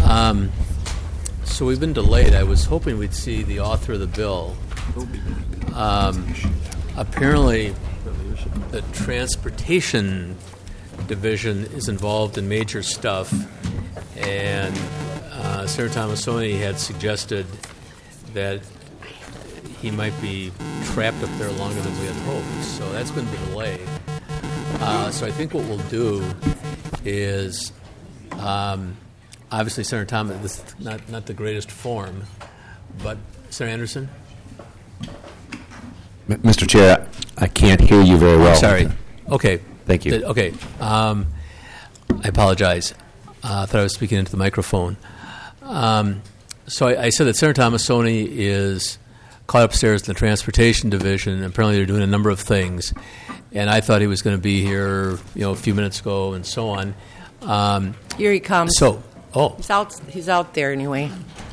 So we've been delayed. I was hoping we'd see the author of the bill. Apparently, the Transportation Division is involved in major stuff, and Senator Tomassoni had suggested that he might be trapped up there longer than we had hoped. So that's been the delay. So I think what we'll do is, obviously, Senator Thomas, this is not the greatest form, but Senator Anderson? Mr. Chair, I can't hear you very well. Sorry. Okay. Thank you. Okay. I apologize. I thought I was speaking into the microphone. So I said that Senator Tomassoni is caught upstairs in the Transportation Division, and apparently they're doing a number of things. And I thought he was going to be here, a few minutes ago, and so on. Here he comes. He's out there anyway.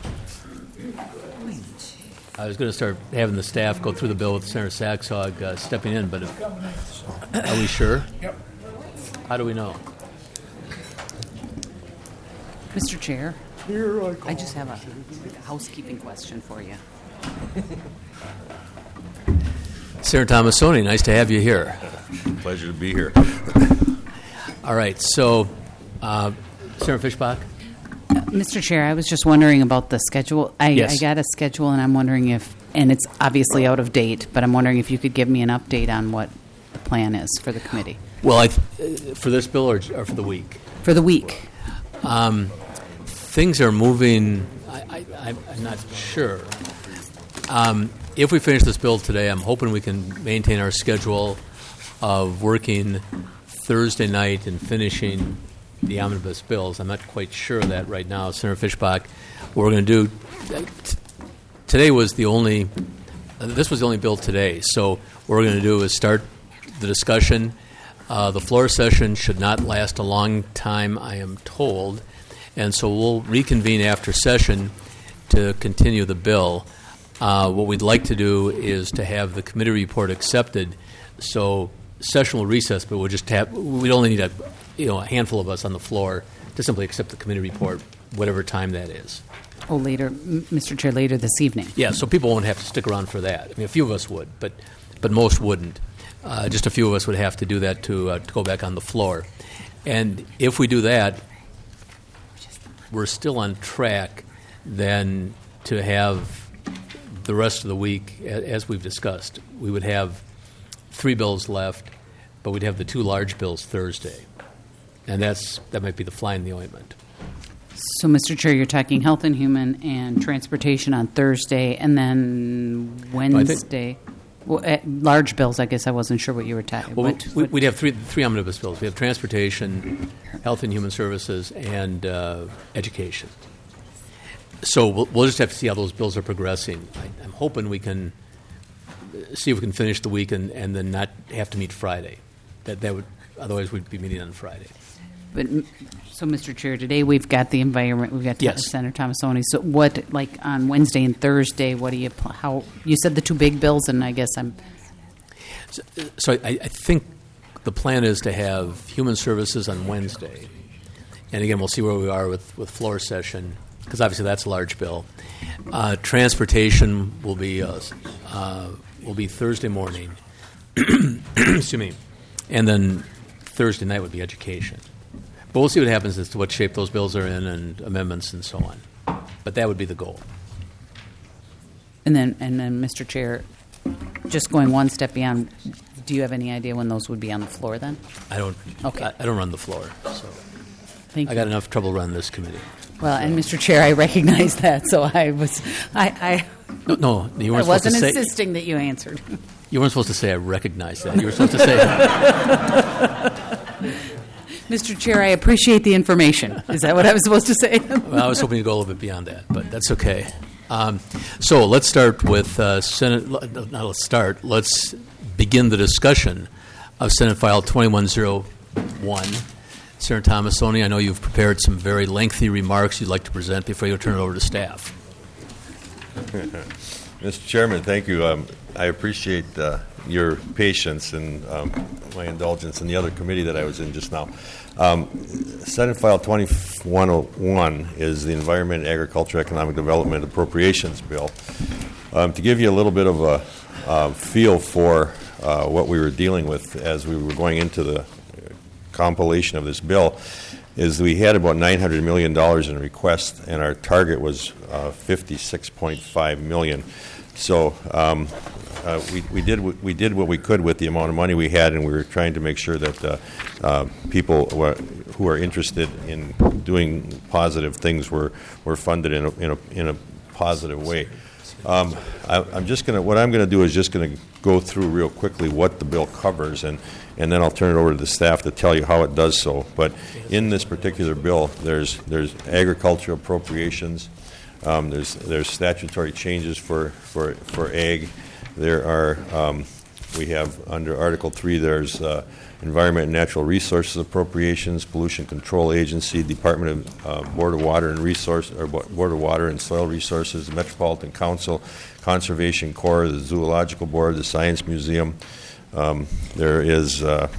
I was going to start having the staff go through the bill with Senator Saxhog stepping in, but are we sure? Yep. How do we know? Mr. Chair, I just have a housekeeping question for you. Senator Tomassoni, nice to have you here. Pleasure to be here. All right, so Senator Fischbach? Mr. Chair, I was just wondering about the schedule. Yes. I got a schedule, and I'm wondering and it's obviously out of date, but I'm wondering if you could give me an update on what the plan is for the committee. Well, for this bill or for the week? For the week. Things are moving. I'm not sure. If we finish this bill today, I'm hoping we can maintain our schedule of working Thursday night and finishing the omnibus bills. I'm not quite sure of that right now. Senator Fischbach, what we're going to do, today was this was the only bill today. So what we're going to do is start the discussion. The floor session should not last a long time, I am told. And so we'll reconvene after session to continue the bill. What we'd like to do is to have the committee report accepted. So session will recess, but we'd only need a handful of us on the floor to simply accept the committee report, whatever time that is. Oh, later, Mr. Chair, later this evening. Yeah, so people won't have to stick around for that. I mean, a few of us would, but most wouldn't. Just a few of us would have to do that to go back on the floor. And if we do that, we're still on track then to have the rest of the week, as we've discussed. We would have 3 bills left, but we'd have the 2 large bills Thursday. And that might be the fly in the ointment. So, Mr. Chair, you're talking Health and Human and Transportation on Thursday, and then Wednesday. Large bills, I guess I wasn't sure what you were talking about. We'd have three omnibus bills. We have Transportation, Health and Human Services, and Education. So we'll just have to see how those bills are progressing. I'm hoping we can see if we can finish the week and then not have to meet Friday. That would otherwise we'd be meeting on Friday. But so, Mr. Chair, today we've got the environment. We've got Senator Tomassoni. So, what on Wednesday and Thursday? What do you? How you said the 2 big bills, and I guess I'm. So I think the plan is to have Human Services on Wednesday, and again we'll see where we are with floor session because obviously that's a large bill. Transportation will be Thursday morning. Excuse me, and then Thursday night would be Education. But we'll see what happens as to what shape those bills are in and amendments and so on. But that would be the goal. And then, Mr. Chair, just going one step beyond, do you have any idea when those would be on the floor then? I don't. Okay. I don't run the floor, so Thank you. I got enough trouble running this committee. Well, and Mr. Chair, I recognize that, so I was No, you weren't supposed to say. I wasn't insisting that you answered. You weren't supposed to say I recognize that. You were supposed to say. Mr. Chair, I appreciate the information. Is that what I was supposed to say? Well, I was hoping to go a little bit beyond that, but that's okay. So let's start with Senate. Let's begin the discussion of Senate File 2101. Senator Tomassoni, I know you've prepared some very lengthy remarks you'd like to present before you turn it over to staff. Mr. Chairman, thank you. I appreciate your patience and my indulgence in the other committee that I was in just now. Senate File 2101 is the Environment, Agriculture, Economic Development Appropriations Bill. To give you a little bit of a feel for what we were dealing with as we were going into the compilation of this bill, is we had about $900 million in requests, and our target was $56.5 million. So we did what we could with the amount of money we had, and we were trying to make sure that people who are interested in doing positive things were funded in a positive way. What I'm going to do is just going to go through real quickly what the bill covers, and then I'll turn it over to the staff to tell you how it does so. But in this particular bill, there's agricultural appropriations, there's statutory changes for ag. There are we have under Article 3 there's Environment and Natural Resources Appropriations, Pollution Control Agency, Department of Board of Water and Soil Resources, Metropolitan Council, Conservation Corps, the Zoological Board, the Science Museum. There is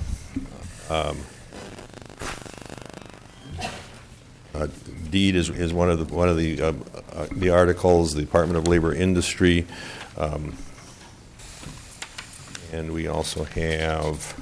DEED is one of the articles. The Department of Labor Industry, and we also have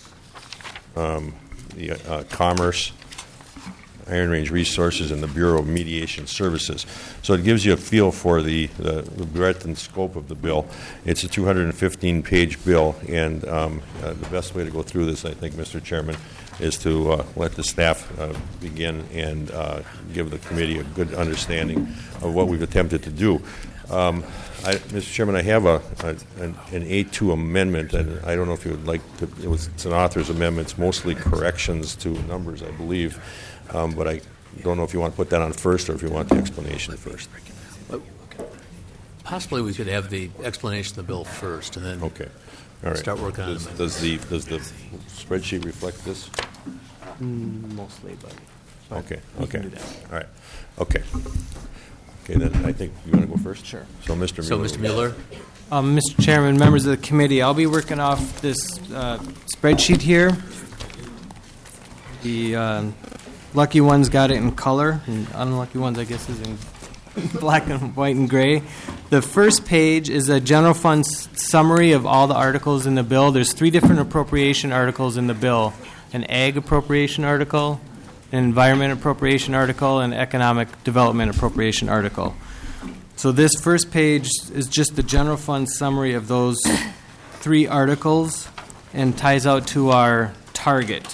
the Commerce, Iron Range Resources, and the Bureau of Mediation Services. So it gives you a feel for the breadth and scope of the bill. It's a 215-page bill, and the best way to go through this, I think, Mr. Chairman, is to let the staff begin and give the committee a good understanding of what we've attempted to do. Mr. Chairman, I have an A2 amendment, and I don't know if you would like to. It's an author's amendment. It's mostly corrections to numbers, I believe, but I don't know if you want to put that on first or if you want the explanation first. Possibly we could have the explanation of the bill first, and then okay. All right. Start working on it. Does the spreadsheet reflect this? Mostly, but okay. You can do that. All right. Okay, then I think you want to go first? Sure. So, Mr. Mueller. Mr. Mueller? Mr. Chairman, members of the committee, I'll be working off this spreadsheet here. The lucky ones got it in color, and unlucky ones, I guess, is in black and white and gray. The first page is a general fund summary of all the articles in the bill. There's 3 different appropriation articles in the bill: an ag appropriation article, an environment appropriation article, and economic development appropriation article. So this first page is just the general fund summary of those 3 articles and ties out to our target.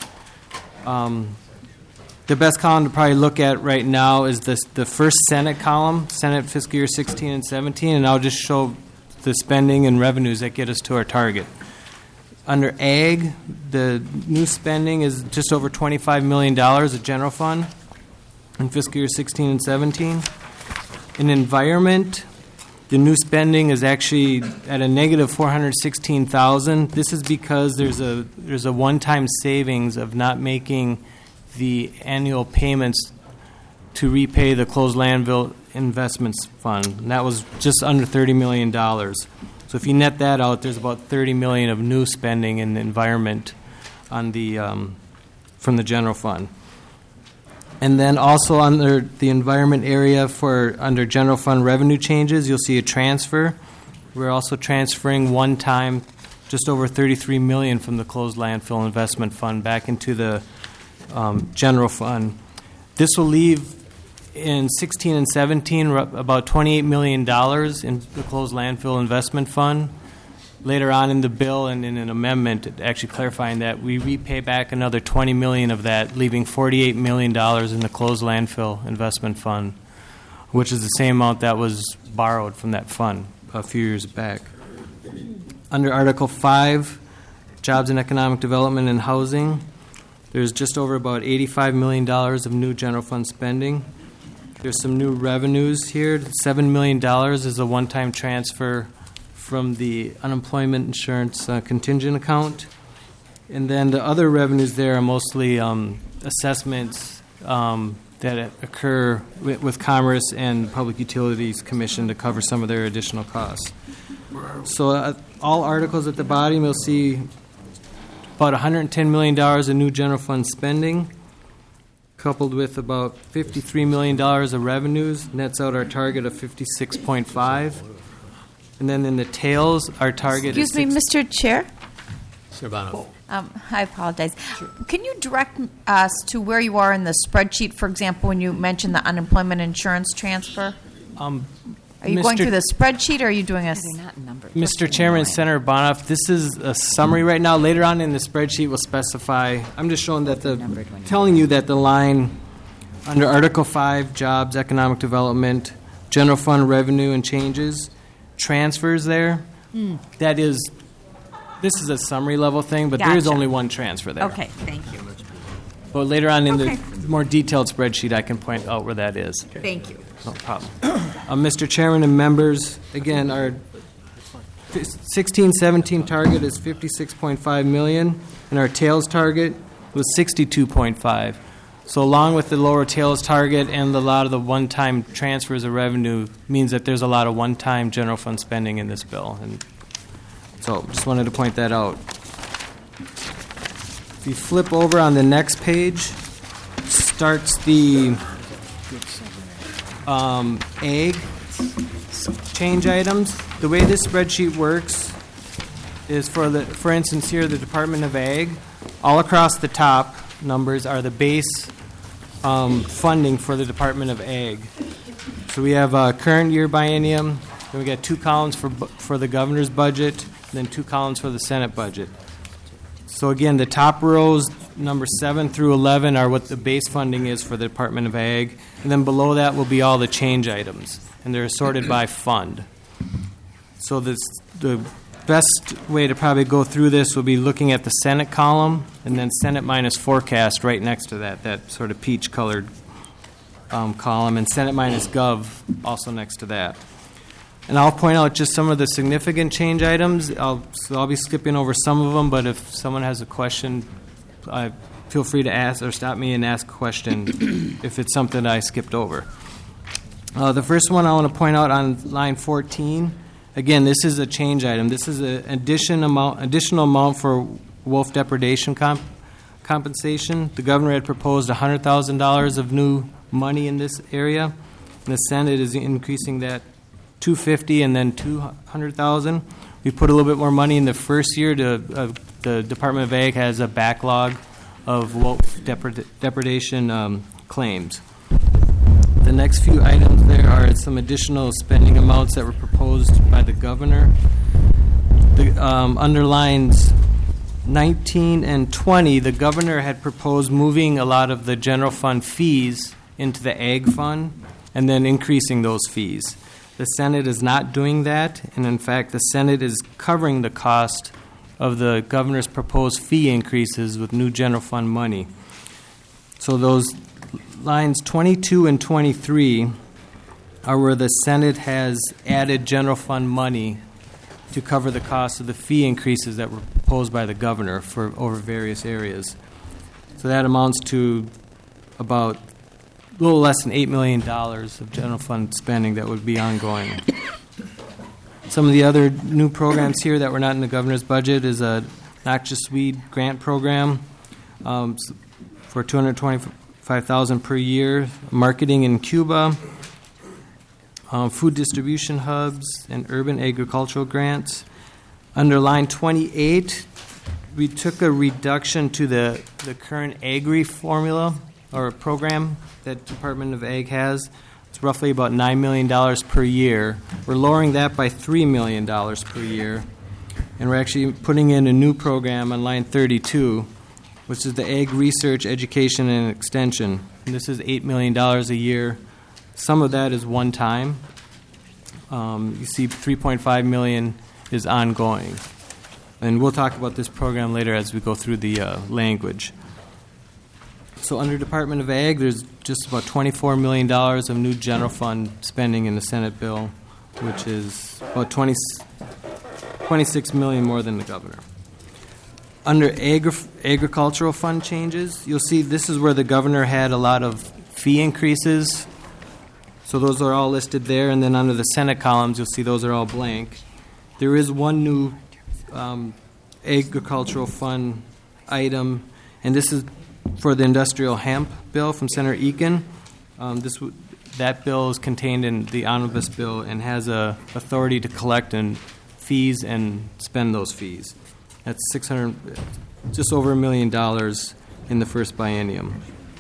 The best column to probably look at right now is the first Senate column, Senate fiscal year 16 and 17, and I'll just show the spending and revenues that get us to our target. Under ag, the new spending is just over $25 million of general fund in fiscal year 16 and 17. In environment, the new spending is actually at a negative $416,000. This is because there's a one-time savings of not making the annual payments to repay the closed landfill investments fund. And that was just under $30 million. So if you net that out, there's about $30 million of new spending in the environment on the from the general fund. And then also under the environment area under general fund revenue changes, you'll see a transfer. We're also transferring one time just over $33 million from the closed landfill investment fund back into the general fund. This will leave in 16 and 17 about $28 million in the closed landfill investment fund. Later on in the bill and in an amendment actually clarifying that we repay back another $20 million of that, leaving $48 million in the closed landfill investment fund, which is the same amount that was borrowed from that fund a few years back. Under Article 5, Jobs and Economic Development and Housing, there's just over about $85 million of new general fund spending. There's some new revenues here. $7 million is a one-time transfer from the unemployment insurance contingent account. And then the other revenues there are mostly assessments that occur with Commerce and Public Utilities Commission to cover some of their additional costs. So all articles at the bottom, you'll see about $110 million in new general fund spending, coupled with about $53 million of revenues, nets out our target of 56.5. And then in the tails, our target is... Excuse me, Mr. Chair? Urbano. I apologize. Sure. Can you direct us to where you are in the spreadsheet, for example, when you mentioned the unemployment insurance transfer? Are you going through the spreadsheet, or are you doing a... Mr. Chairman, Senator Bonoff, this is a summary right now. Later on in the spreadsheet, we'll specify. I'm just showing that telling you that the line under Article 5, Jobs, Economic Development, General Fund Revenue and Changes, transfers there. That is, this is a summary level thing, but there is only one transfer there. Okay, thank you. But later on in the more detailed spreadsheet, I can point out where that is. Thank you. No problem. Mr. Chairman and members, again, our 16-17 target is $56.5 million, and our tails target was $62.5. So along with the lower tails target and a lot of the one-time transfers of revenue means that there's a lot of one-time general fund spending in this bill. And so just wanted to point that out. If you flip over on the next page, starts the ag change items. The way this spreadsheet works is for instance here, the Department of Ag, all across the top numbers are the base funding for the Department of Ag. So we have a current year biennium, then we got 2 columns for the governor's budget, and then 2 columns for the Senate budget. So again, the top rows, number 7 through 11, are what the base funding is for the Department of Ag. And then below that will be all the change items. And they're sorted by fund. So the best way to probably go through this will be looking at the Senate column and then Senate minus forecast right next to that sort of peach-colored column, and Senate minus Gov also next to that. And I'll point out just some of the significant change items. I'll be skipping over some of them, but if someone has a question, feel free to ask or stop me and ask a question if it's something I skipped over. The first one I want to point out on line 14, again, this is a change item. This is an additional amount for wolf depredation compensation. The governor had proposed $100,000 of new money in this area, and the Senate is increasing that $250,000 and then $200,000. We put a little bit more money in the first year. The Department of Ag has a backlog of wolf depredation claims. The next few items there are some additional spending amounts that were proposed by the governor. The underlines 19 and 20, the governor had proposed moving a lot of the general fund fees into the ag fund and then increasing those fees. The Senate is not doing that, and in fact, the Senate is covering the cost of the governor's proposed fee increases with new general fund money. So those lines 22 and 23 are where the Senate has added general fund money to cover the cost of the fee increases that were proposed by the governor for over various areas. So that amounts to about a little less than $8 million of general fund spending that would be ongoing. Some of the other new programs here that were not in the governor's budget is a noxious weed grant program for $225,000 per year, marketing in Cuba, food distribution hubs, and urban agricultural grants. Under line 28, we took a reduction to the current Agri formula or program that Department of Ag has. It's roughly about $9 million per year. We're lowering that by $3 million per year. And we're actually putting in a new program on line 32, which is the Ag Research, Education, and Extension. And this is $8 million a year. Some of that is one time. You see $3.5 million is ongoing. And we'll talk about this program later as we go through the language. So under Department of Ag, there's just about $24 million of new general fund spending in the Senate bill, which is about $26 million more than the governor. Under agricultural fund changes, you'll see this is where the governor had a lot of fee increases. So those are all listed there, and then under the Senate columns, you'll see those are all blank. There is one new agricultural fund item, and this is for the industrial hemp bill from Senator Eakin. That bill is contained in the omnibus bill and has a authority to collect and fees and spend those fees. That's just over $1 million in the first biennium.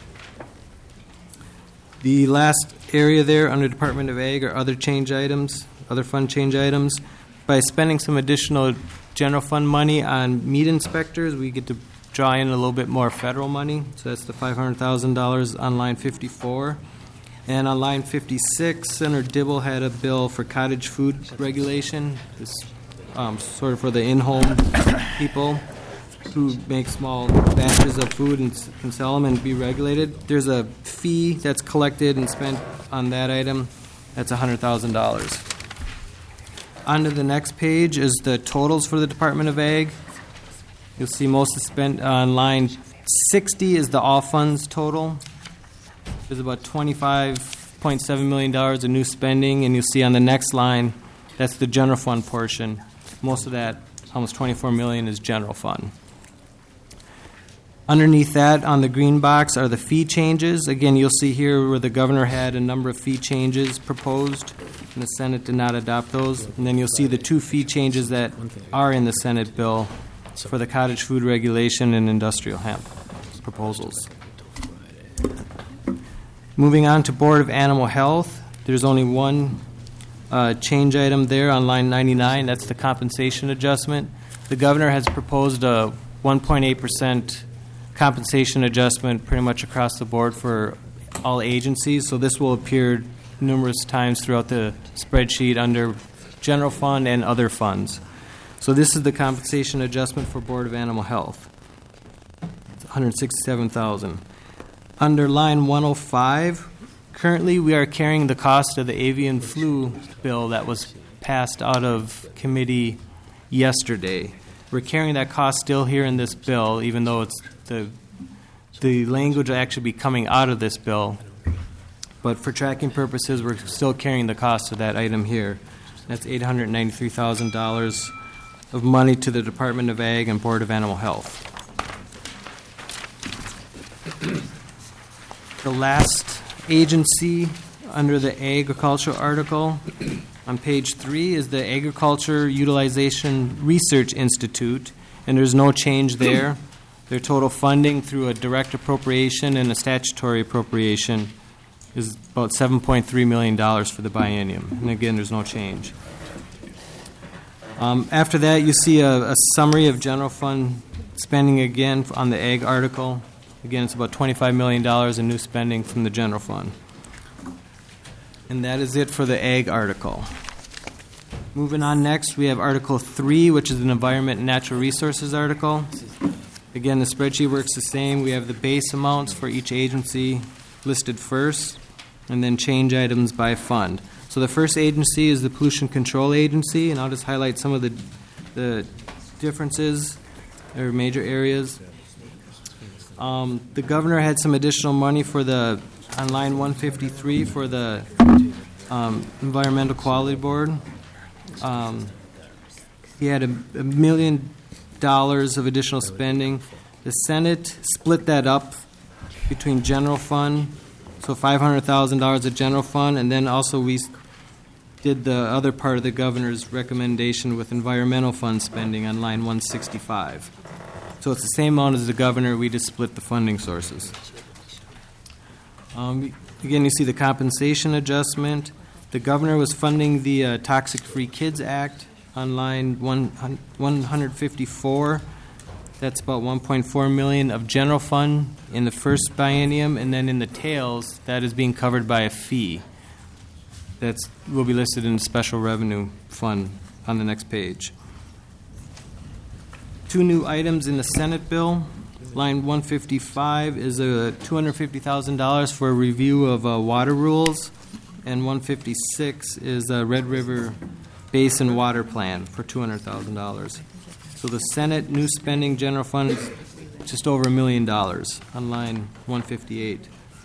The last area there under Department of Ag are other change items, other fund change items. By spending some additional general fund money on meat inspectors, we get to draw in a little bit more federal money. So that's the $500,000 on line 54. And on line 56, Senator Dibble had a bill for cottage food regulation. It's sort of for the in-home people who make small batches of food and can sell them and be regulated. There's a fee that's collected and spent on that item. That's $100,000. On to the next page is the totals for the Department of Ag. You'll see most is spent on line 60 is the all funds total. There's about $25.7 million of new spending, and you'll see on the next line, that's the general fund portion. Most of that, almost $24 million, is general fund. Underneath that, on the green box, are the fee changes. Again, you'll see here where the governor had a number of fee changes proposed, and the Senate did not adopt those. And then you'll see the two fee changes that are in the Senate bill for the cottage food regulation and industrial hemp proposals. Moving on to Board of Animal Health, there's only one change item there on line 99. That's the compensation adjustment. The governor has proposed a 1.8% compensation adjustment pretty much across the board for all agencies. So this will appear numerous times throughout the spreadsheet under general fund and other funds. So this is the compensation adjustment for Board of Animal Health. It's $167,000. Under line 105, currently we are carrying the cost of the avian flu bill that was passed out of committee yesterday. We're carrying that cost still here in this bill, even though it's the language will actually be coming out of this bill. But for tracking purposes, we're still carrying the cost of that item here. That's $893,000 of money to the Department of Ag and Board of Animal Health. The last agency under the agricultural article on page 3 is the Agriculture Utilization Research Institute, and there's no change there. Their total funding through a direct appropriation and a statutory appropriation is about $7.3 million for the biennium. And again, there's no change. After that, you see a summary of general fund spending again on the ag article. Again, it's about $25 million in new spending from the general fund. And that is it for the ag article. Moving on next, we have Article 3, which is an Environment and Natural Resources article. Again, the spreadsheet works the same. We have the base amounts for each agency listed first, and then change items by fund. So the first agency is the Pollution Control Agency, and I'll just highlight some of the differences or major areas. The governor had some additional money for on line 153 for the Environmental Quality Board. He had $1 million of additional spending. The Senate split that up between general fund, so $500,000 of general fund, and then also we did the other part of the governor's recommendation with environmental fund spending on line 165. So it's the same amount as the governor, we just split the funding sources. Again, you see the compensation adjustment. The governor was funding the Toxic Free Kids Act on line 154. That's about $1.4 million of general fund in the first biennium, and then in the tails, that is being covered by a fee. That will be listed in the special revenue fund on the next page. Two new items in the Senate bill. Line 155 is $250,000 for a review of water rules, and 156 is a Red River Basin Water Plan for $200,000. So the Senate new spending general fund is just over $1 million on line 158.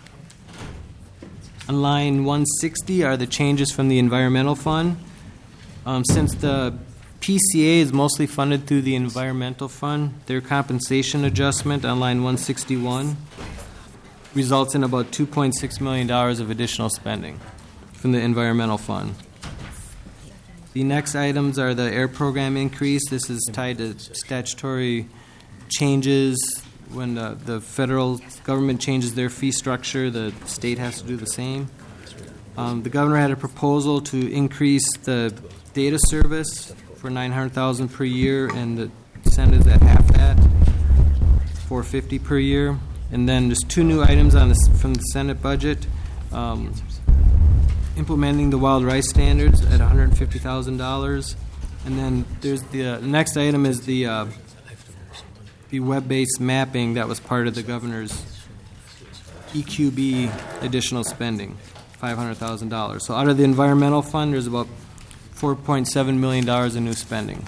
On line 160 are the changes from the environmental fund. Since the PCA is mostly funded through the environmental fund. Their compensation adjustment on line 161 results in about $2.6 million of additional spending from the environmental fund. The next items are the air program increase. This is tied to statutory changes. When the federal government changes their fee structure, the state has to do the same. The governor had a proposal to increase the data service for $900,000 per year, and the Senate is at half that, $450,000 per year. And then there's two new items from the Senate budget. Implementing the wild rice standards at $150,000, and then there's the next item is the web-based mapping that was part of the governor's EQB additional spending, $500,000. So out of the environmental fund, there's about $4.7 million in new spending.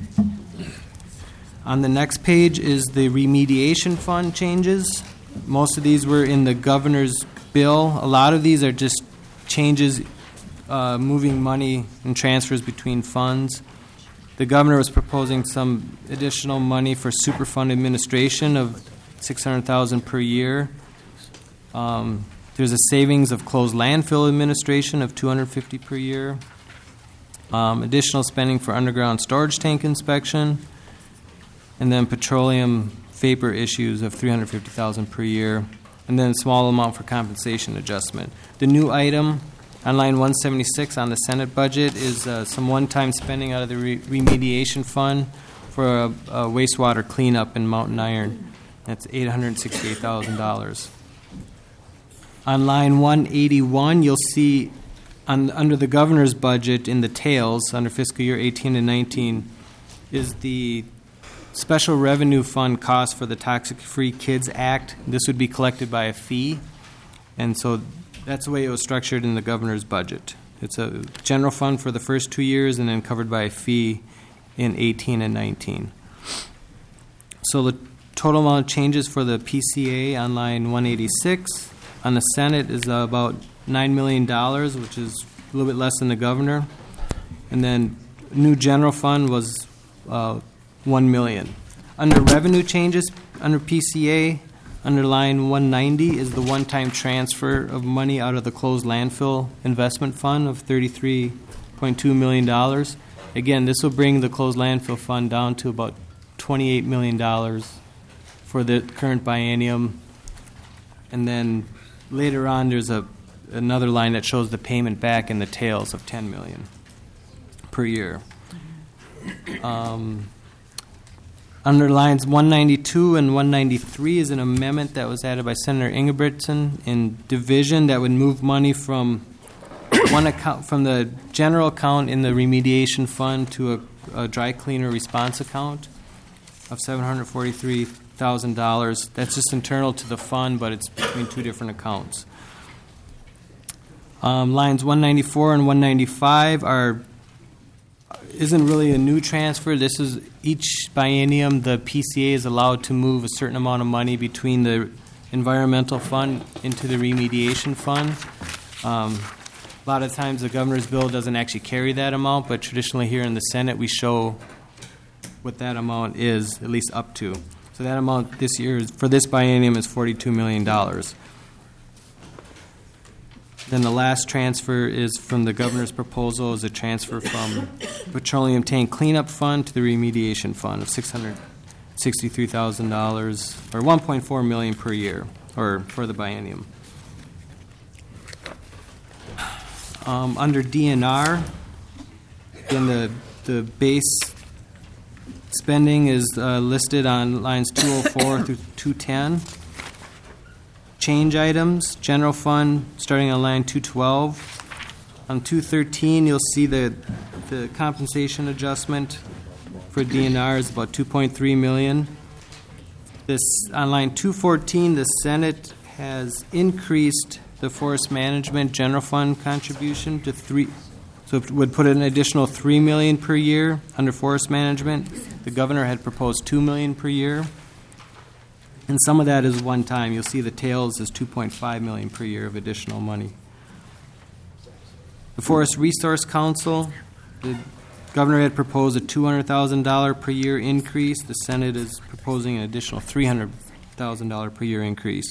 On the next page is the remediation fund changes. Most of these were in the governor's bill. A lot of these are just changes, moving money and transfers between funds. The governor was proposing some additional money for Superfund administration of $600,000 per year. There's a savings of closed landfill administration of $250,000 per year. Additional spending for underground storage tank inspection, and then petroleum vapor issues of $350,000 per year, and then a small amount for compensation adjustment. The new item on line 176 on the Senate budget is some one-time spending out of the remediation fund for a wastewater cleanup in Mountain Iron. That's $868,000. On line 181, you'll see under the governor's budget in the tails under fiscal year 18 and 19 is the Special Revenue Fund cost for the Toxic Free Kids Act. This would be collected by a fee, and so that's the way it was structured in the governor's budget. It's a general fund for the first 2 years and then covered by a fee in 18 and 19. So the total amount of changes for the PCA on line 186 on the Senate is about $9 million, which is a little bit less than the governor. And then new general fund was $1 million. Under revenue changes, under PCA, under line 190 is the one-time transfer of money out of the closed landfill investment fund of $33.2 million. Again, this will bring the closed landfill fund down to about $28 million for the current biennium. And then later on, there's another line that shows the payment back in the tails of $10 million per year. Under lines 192 and 193 is an amendment that was added by Senator Ingebrigtsen in division that would move money from one account, from the general account in the remediation fund to a dry cleaner response account of $743,000. That's just internal to the fund, but it's between two different accounts. Lines 194 and 195 isn't really a new transfer. This is each biennium the PCA is allowed to move a certain amount of money between the environmental fund into the remediation fund. A lot of times the governor's bill doesn't actually carry that amount, but traditionally here in the Senate we show what that amount is, at least up to. So that amount this year for this biennium is $42 million. Then the last transfer is from the governor's proposal is a transfer from Petroleum Tank Cleanup Fund to the Remediation Fund of $663,000 or $1.4 million per year or for the biennium. Under DNR, again, the base spending is listed on lines 204 through 210. Change items, general fund, starting on line 212. On 213, you'll see the compensation adjustment for DNR is about $2.3 million. This on line 214, the Senate has increased the forest management general fund contribution to so it would put an additional $3 million per year under forest management. The governor had proposed $2 million per year. And some of that is one time. You'll see the tails is $2.5 million per year of additional money. The Forest Resource Council, the Governor had proposed a $200,000 per year increase. The Senate is proposing an additional $300,000 per year increase.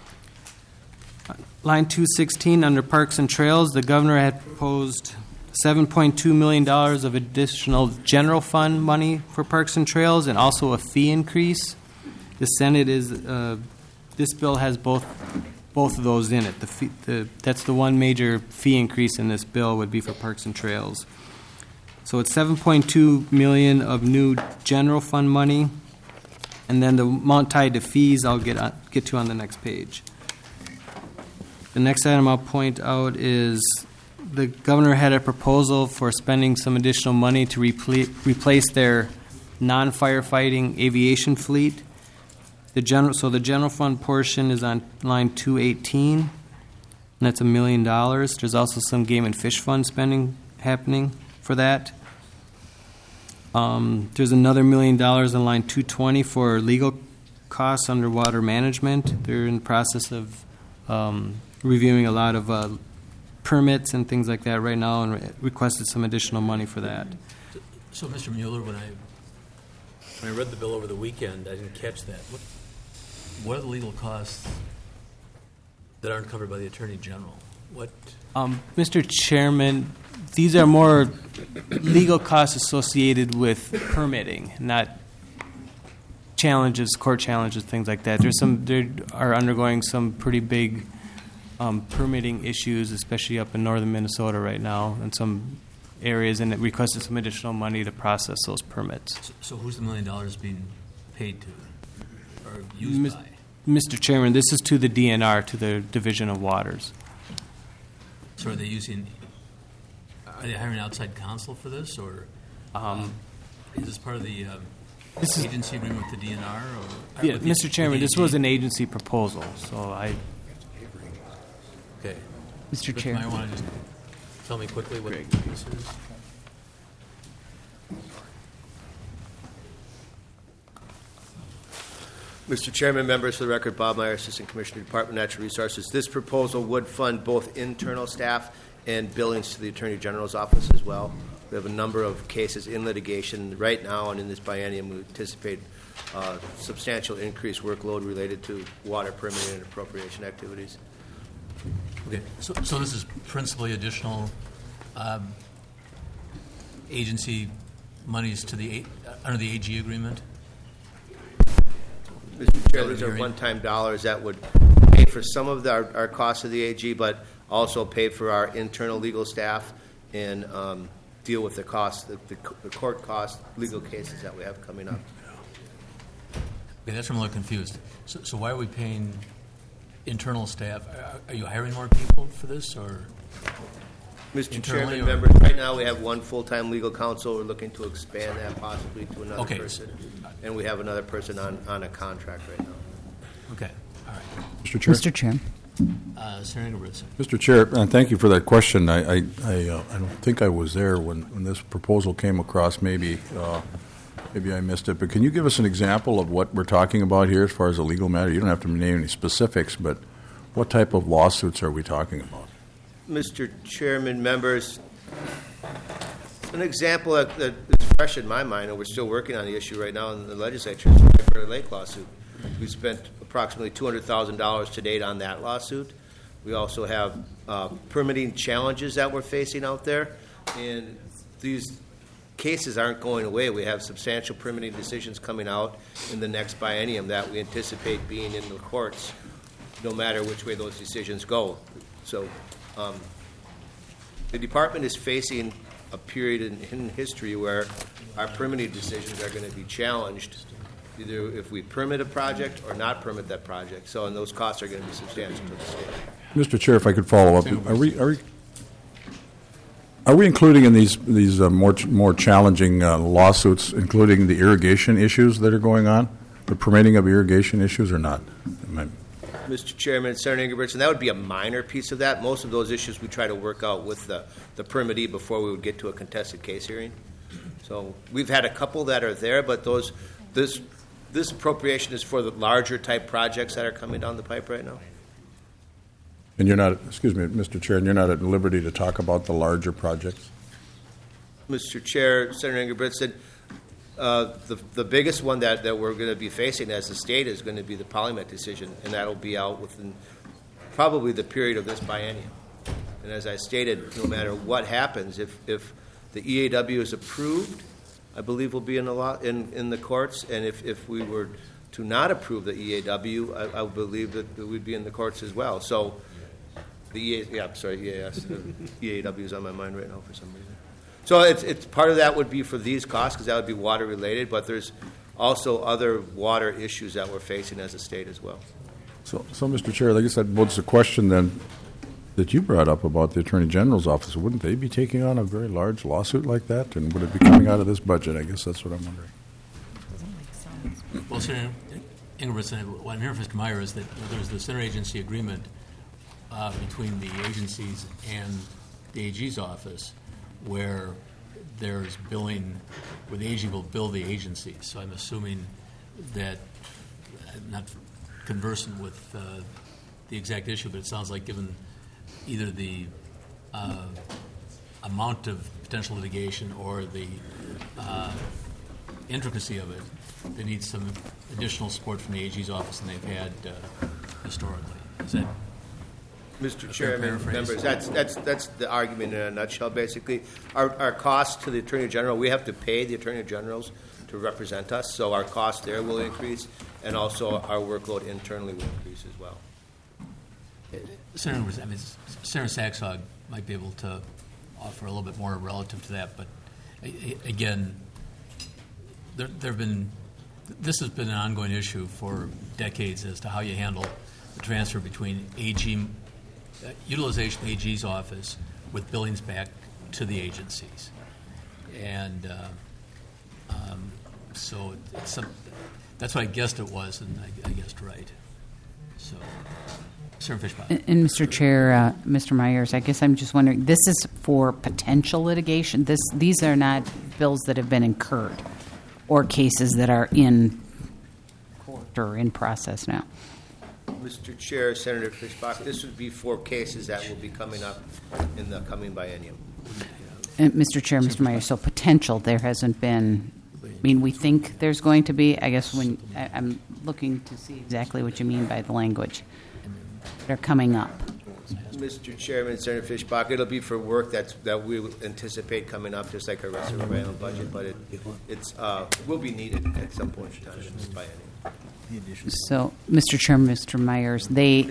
Line 216, under Parks and Trails, the governor had proposed $7.2 million of additional general fund money for Parks and Trails and also a fee increase. The Senate is, this bill has both of those in it. That's the one major fee increase in this bill would be for Parks and Trails. So it's $7.2 million of new general fund money, and then the amount tied to fees I'll get to on the next page. The next item I'll point out is the governor had a proposal for spending some additional money to replace their non-firefighting aviation fleet. The general fund portion is on line 218, and that's $1 million. There's also some game and fish fund spending happening for that. There's another $1 million on line 220 for legal costs under water management. They're in the process of reviewing a lot of permits and things like that right now, and requested some additional money for that. So, Mr. Mueller, when I read the bill over the weekend, I didn't catch that. What are the legal costs that aren't covered by the Attorney General? Mr. Chairman, these are more legal costs associated with permitting, not challenges, court challenges, things like that. They are undergoing some pretty big permitting issues, especially up in northern Minnesota right now, in some areas, and it requested some additional money to process those permits. So who's the $1 million being paid to or used by? Mr. Chairman, this is to the DNR, to the Division of Waters. So are they hiring outside counsel for this, or is this part of the agency agreement with the DNR? Yeah, Mr. Chairman, this was an agency proposal, so Okay. Mr. Chair. You want to just tell me quickly what the piece is? Mr. Chairman, members of the record, Bob Meyer, Assistant Commissioner, Department of Natural Resources. This proposal would fund both internal staff and billings to the Attorney General's office as well. We have a number of cases in litigation right now, and in this biennium we anticipate substantial increased workload related to water permitting and appropriation activities. Okay, so this is principally additional agency monies to under the AG agreement? Mr. Chair, these are one-time dollars that would pay for some of our costs of the AG, but also pay for our internal legal staff and deal with the costs, the court costs, legal cases that we have coming up. Okay, that's where I'm a little confused. So why are we paying internal staff? Are you hiring more people for this, or? Mr. Chairman, members, right now we have one full-time legal counsel. We're looking to expand that possibly to another person. And we have another person on a contract right now. Okay, all right. Mr. Chair? Mr. Chair. Senator Engelbrecht. Mr. Chair, thank you for that question. I don't think I was there when this proposal came across. Maybe I missed it. But can you give us an example of what we're talking about here as far as a legal matter? You don't have to name any specifics, but what type of lawsuits are we talking about? Mr. Chairman, members, an example that is fresh in my mind, and we're still working on the issue right now in the legislature, is the Bear Lake lawsuit. We spent approximately $200,000 to date on that lawsuit. We also have permitting challenges that we're facing out there, and these cases aren't going away. We have substantial permitting decisions coming out in the next biennium that we anticipate being in the courts, no matter which way those decisions go. So the department is facing a period in history where our permitting decisions are going to be challenged, either if we permit a project or not permit that project. So, and those costs are going to be substantial to the state. Mr. Chair, if I could follow up, are we including in these more challenging lawsuits, including the irrigation issues that are going on, the permitting of irrigation issues, or not? Mr. Chairman, Senator Engelbrecht, that would be a minor piece of that. Most of those issues we try to work out with the permittee before we would get to a contested case hearing. So we've had a couple that are there, but this appropriation is for the larger type projects that are coming down the pipe right now. And you're not, excuse me, Mr. Chair, and you're not at liberty to talk about the larger projects? Mr. Chair, Senator Ingebrigtsen, the biggest one that we're going to be facing as a state is going to be the Polymet decision, and that'll be out within probably the period of this biennium. And as I stated, no matter what happens, if the EAW is approved, I believe we'll be in the courts, and if we were to not approve the EAW, I believe that we'd be in the courts as well. So the EAS, EAW is on my mind right now for some reason. So it's part of that would be for these costs because that would be water related, but there's also other water issues that we're facing as a state as well. So Mr. Chair, I guess that was the question then that you brought up about the Attorney General's office. Wouldn't they be taking on a very large lawsuit like that, and would it be coming out of this budget? I guess that's what I'm wondering. Well, Senator Ingebrigtsen, what I'm hearing from Mr. Meyer is that there's this interagency agreement between the agencies and the AG's office where there's billing, where the AG will bill the agencies. So I'm assuming that, I'm not conversant with the exact issue, but it sounds like given either the amount of potential litigation or the intricacy of it, they need some additional support from the AG's office than they've had historically. Is that Mr. Chairman, members, that's the argument in a nutshell, basically. Our costs to the Attorney General, we have to pay the Attorney Generals to represent us, so our costs there will increase, and also our workload internally will increase as well. Senator Saxog might be able to offer a little bit more relative to that, but again, this has been an ongoing issue for decades as to how you handle the transfer between AG utilization of AG's office with billings back to the agencies, and so that's what I guessed it was, and I guessed right. So, Senator Fischbach. And Mr. Chair, Mr. Myers, I guess I'm just wondering, this is for potential litigation. These are not bills that have been incurred or cases that are in court or in process now. Mr. Chair, Senator Fischbach, this would be for cases that will be coming up in the coming biennium. And Mr. Chair, Mr. Myers, so potential, there hasn't been, I mean, we think there's going to be, I guess when I'm looking to see exactly what you mean by the language. They're coming up. Mr. Chairman, Senator Fischbach, it'll be for work that we anticipate coming up, just like our rest of the biennial budget, but it's will be needed at some point in time in this biennium. So, Mr. Chairman, Mr. Myers,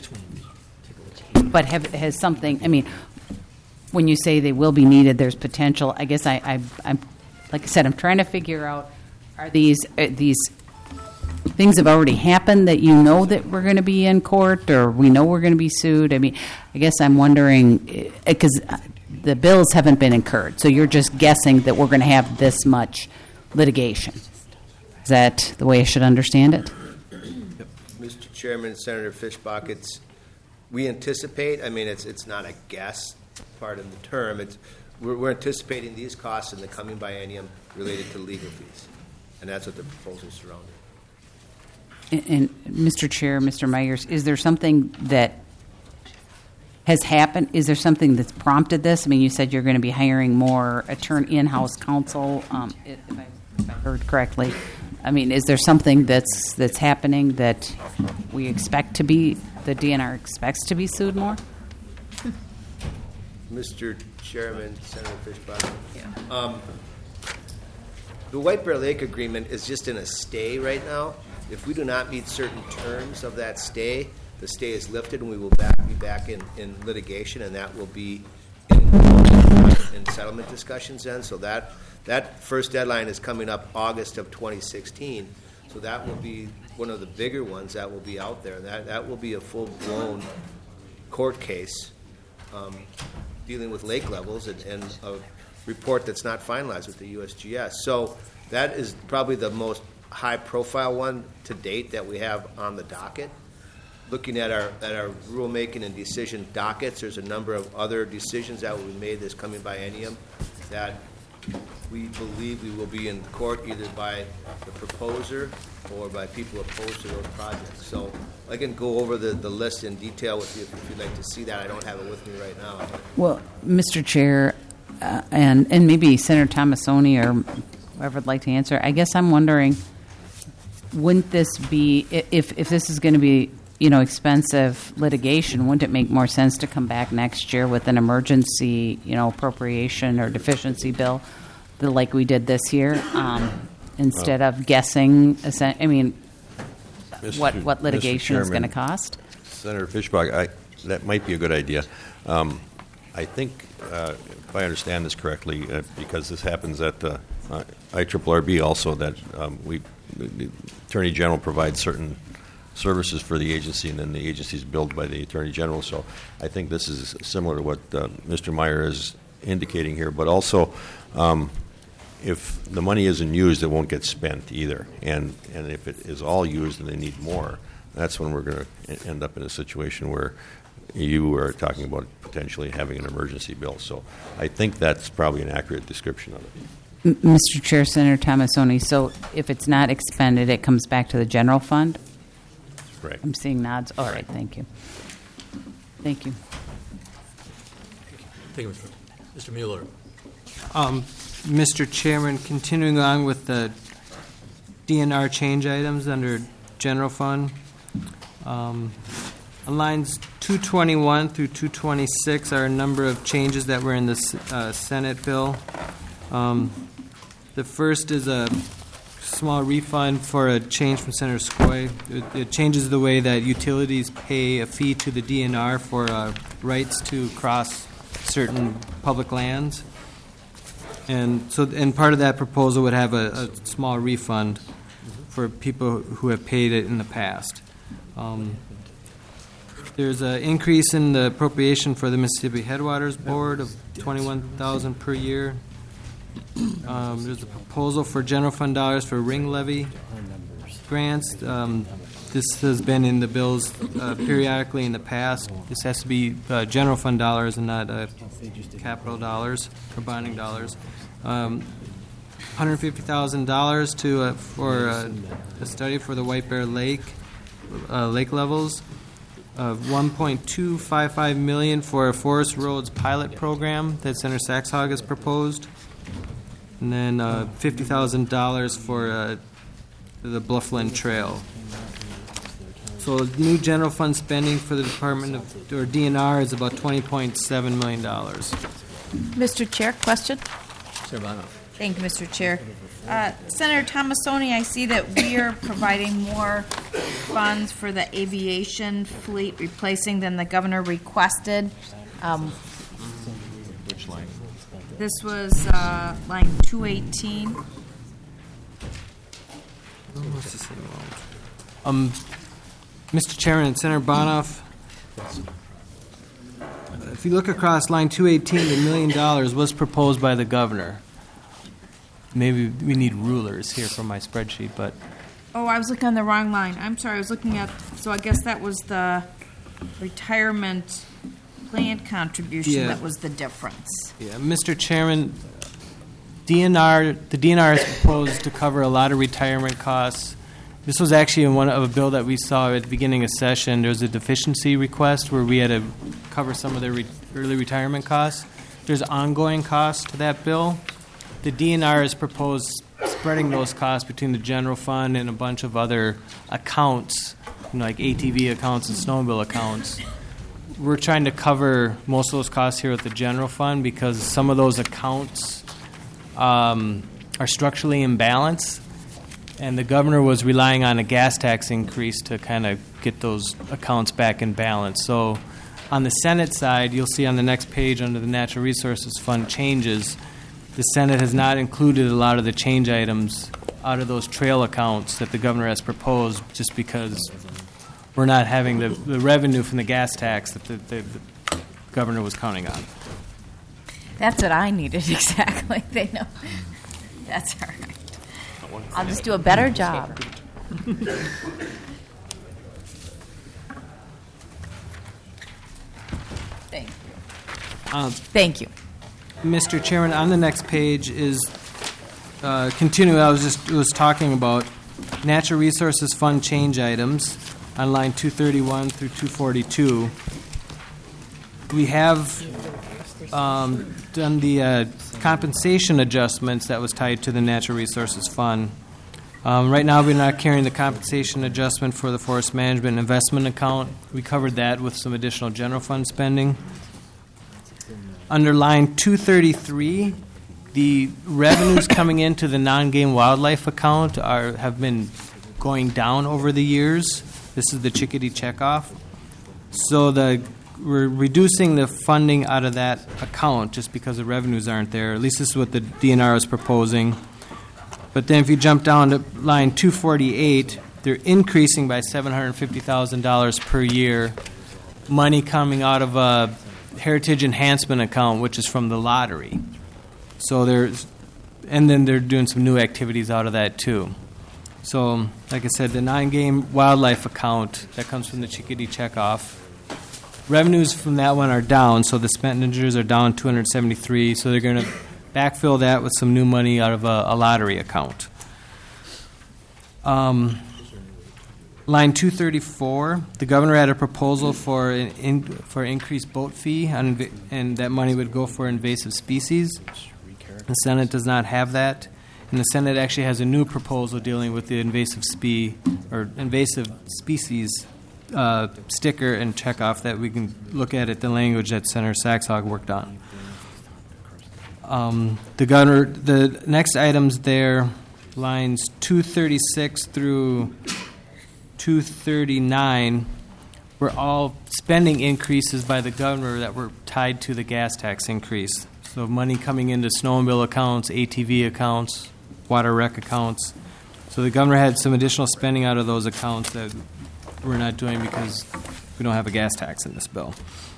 has something, I mean, when you say they will be needed, there's potential. I guess I'm like I said, I'm trying to figure out, are these things have already happened that you know that we're going to be in court or we know we're going to be sued? I mean, I guess I'm wondering, because the bills haven't been incurred, so you're just guessing that we're going to have this much litigation. Is that the way I should understand it? Mr. Chairman, Senator Fischbach, we anticipate, I mean, it's not a guess, part of the term. We're anticipating these costs in the coming biennium related to legal fees, and that's what the proposal surrounding. And Mr. Chair, Mr. Myers, is there something that has happened? Is there something that's prompted this? I mean, you said you're going to be hiring more in-house counsel, if I heard correctly. I mean, is there something that's happening that we expect to be, the DNR expects to be sued more? Mr. Chairman, Senator Fischbach. The White Bear Lake Agreement is just in a stay right now. If we do not meet certain terms of that stay, the stay is lifted and we will be back in litigation, and that will be in settlement discussions then. So that first deadline is coming up August of 2016. So that will be one of the bigger ones that will be out there. That will be a full-blown court case dealing with lake levels and a report that's not finalized with the USGS. So that is probably the most high-profile one to date that we have on the docket. Looking at our rulemaking and decision dockets, there's a number of other decisions that will be made this coming biennium that we believe we will be in court either by the proposer or by people opposed to those projects. So I can go over the list in detail with you if you'd like to see that. I don't have it with me right now. Well, Mr. Chair, and maybe Senator Tomassoni or whoever would like to answer, I guess I'm wondering, wouldn't this be, if this is going to be, expensive litigation, wouldn't it make more sense to come back next year with an emergency, appropriation or deficiency bill like we did this year, instead of guessing, what litigation is going to cost? Senator Fischbach, that might be a good idea. I think, if I understand this correctly, because this happens at the IRRB also, that the Attorney General provides certain services for the agency, and then the agency is billed by the Attorney General. So I think this is similar to what Mr. Meyer is indicating here. But also, if the money isn't used, it won't get spent either. And if it is all used and they need more, that's when we're going to end up in a situation where you are talking about potentially having an emergency bill. So I think that's probably an accurate description of it. Mr. Chair, Senator Tomassoni, so if it's not expended, it comes back to the general fund? Right. I'm seeing nods. All right, thank you. Thank you. Thank you, Mr. Mueller. Mr. Chairman, continuing on with the DNR change items under general fund, on lines 221 through 226 are a number of changes that were in the Senate bill. The first is a small refund for a change from Senator Skoye. It changes the way that utilities pay a fee to the DNR for rights to cross certain public lands. And part of that proposal would have a small refund for people who have paid it in the past. There's an increase in the appropriation for the Mississippi Headwaters Board of $21,000 per year. There's a proposal for general fund dollars for ring levy grants. This has been in the bills periodically in the past. This has to be general fund dollars and not capital dollars or bonding dollars. $150,000 for a study for the White Bear Lake levels. $1.255 million for a Forest Roads pilot program that Senator Saxhog has proposed. And then $50,000 for the Bluffland Trail. So new general fund spending for the Department of or DNR is about $20.7 million. Mr. Chair, question? Thank you, Mr. Chair. Senator Tomassoni, I see that we are providing more funds for the aviation fleet replacing than the governor requested. Which line? This was line 218. Mr. Chairman, Senator Bonoff, if you look across line 218, the $1 million was proposed by the governor. Maybe we need rulers here for my spreadsheet, but... Oh, I was looking on the wrong line. I'm sorry, I was looking at, so I guess that was the retirement plan contribution that was the difference. Yeah, Mr. Chairman, the DNR has proposed to cover a lot of retirement costs. This was actually in one of a bill that we saw at the beginning of session. There was a deficiency request where we had to cover some of the early retirement costs. There's ongoing costs to that bill. The DNR has proposed spreading those costs between the general fund and a bunch of other accounts, like ATV accounts and snowmobile accounts. We're trying to cover most of those costs here with the general fund because some of those accounts are structurally imbalanced, and the governor was relying on a gas tax increase to kind of get those accounts back in balance. So on the Senate side, you'll see on the next page under the Natural Resources Fund changes, the Senate has not included a lot of the change items out of those trail accounts that the governor has proposed just because we're not having the revenue from the gas tax that the governor was counting on. That's what I needed, exactly. They know. That's all right. I'll just do a better job. Thank you. Thank you. Mr. Chairman, on the next page is continuing. I was talking about Natural Resources Fund change items on line 231 through 242. We have done the compensation adjustments that was tied to the Natural Resources Fund. Right now, we're not carrying the compensation adjustment for the Forest Management Investment Account. We covered that with some additional general fund spending. Under line 233, the revenues coming into the non-game wildlife account have been going down over the years. This is the chickadee checkoff. So we're reducing the funding out of that account just because the revenues aren't there. At least this is what the DNR is proposing. But then if you jump down to line 248, they're increasing by $750,000 per year, money coming out of a heritage enhancement account, which is from the lottery. So and then they're doing some new activities out of that too. So, like I said, the non-game wildlife account that comes from the chickadee checkoff, revenues from that one are down, so the expenditures are down $273. So they're going to backfill that with some new money out of a lottery account. Line 234, the governor had a proposal for increased boat fee, and that money would go for invasive species. The Senate does not have that, and the Senate actually has a new proposal dealing with the invasive species sticker and checkoff that we can look at the language that Senator Saxhog worked on. The next items there, lines 236 through 239, were all spending increases by the governor that were tied to the gas tax increase. So money coming into snowmobile accounts, ATV accounts, water rec accounts. So the governor had some additional spending out of those accounts that we're not doing because we don't have a gas tax in this bill.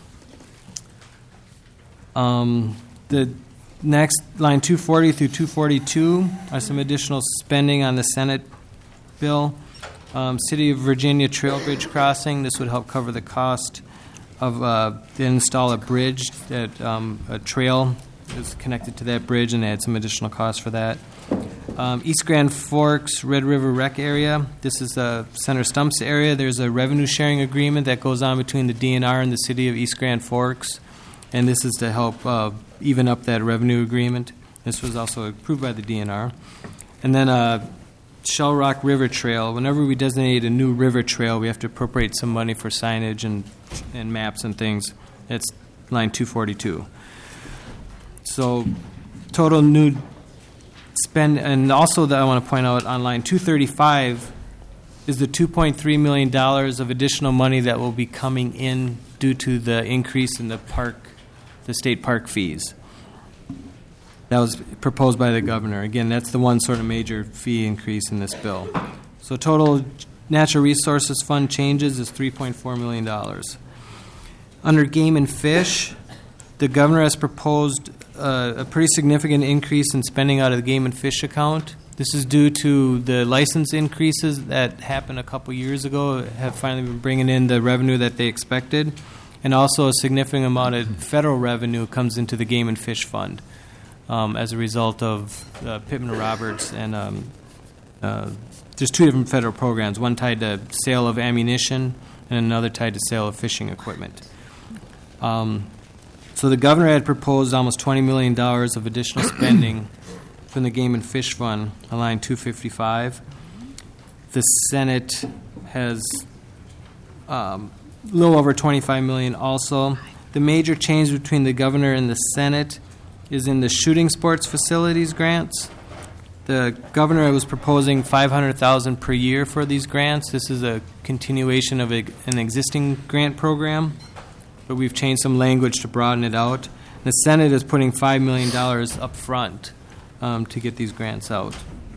The next, line 240 through 242, are some additional spending on the Senate bill. City of Virginia Trail Bridge Crossing, this would help cover the cost of to install a bridge that a trail is connected to that bridge, and they had some additional costs for that. East Grand Forks Red River Rec area, this is the Senator Stump's area. There's a revenue sharing agreement that goes on between the DNR and the city of East Grand Forks, and this is to help even up that revenue agreement. This was also approved by the DNR. And then Shell Rock River Trail, whenever we designate a new river trail, we have to appropriate some money for signage and maps and things. It's line 242. So total new spend, and also that I want to point out on line 235 is the $2.3 million of additional money that will be coming in due to the increase in the state park fees. That was proposed by the governor. Again, that's the one sort of major fee increase in this bill. So total Natural Resources Fund changes is $3.4 million. Under Game and Fish, the governor has proposed a pretty significant increase in spending out of the Game and Fish account. This is due to the license increases that happened a couple years ago, have finally been bringing in the revenue that they expected, and also a significant amount of federal revenue comes into the Game and Fish Fund. As a result of Pittman Roberts and there's two different federal programs, one tied to sale of ammunition and another tied to sale of fishing equipment. So the governor had proposed almost $20 million of additional spending from the Game and Fish Fund on line 255. The Senate has a little over $25 million also. The major change between the governor and the Senate is in the shooting sports facilities grants. The governor was proposing $500,000 per year for these grants. This is a continuation of an existing grant program, but we've changed some language to broaden it out. The Senate is putting $5 million up front to get these grants out.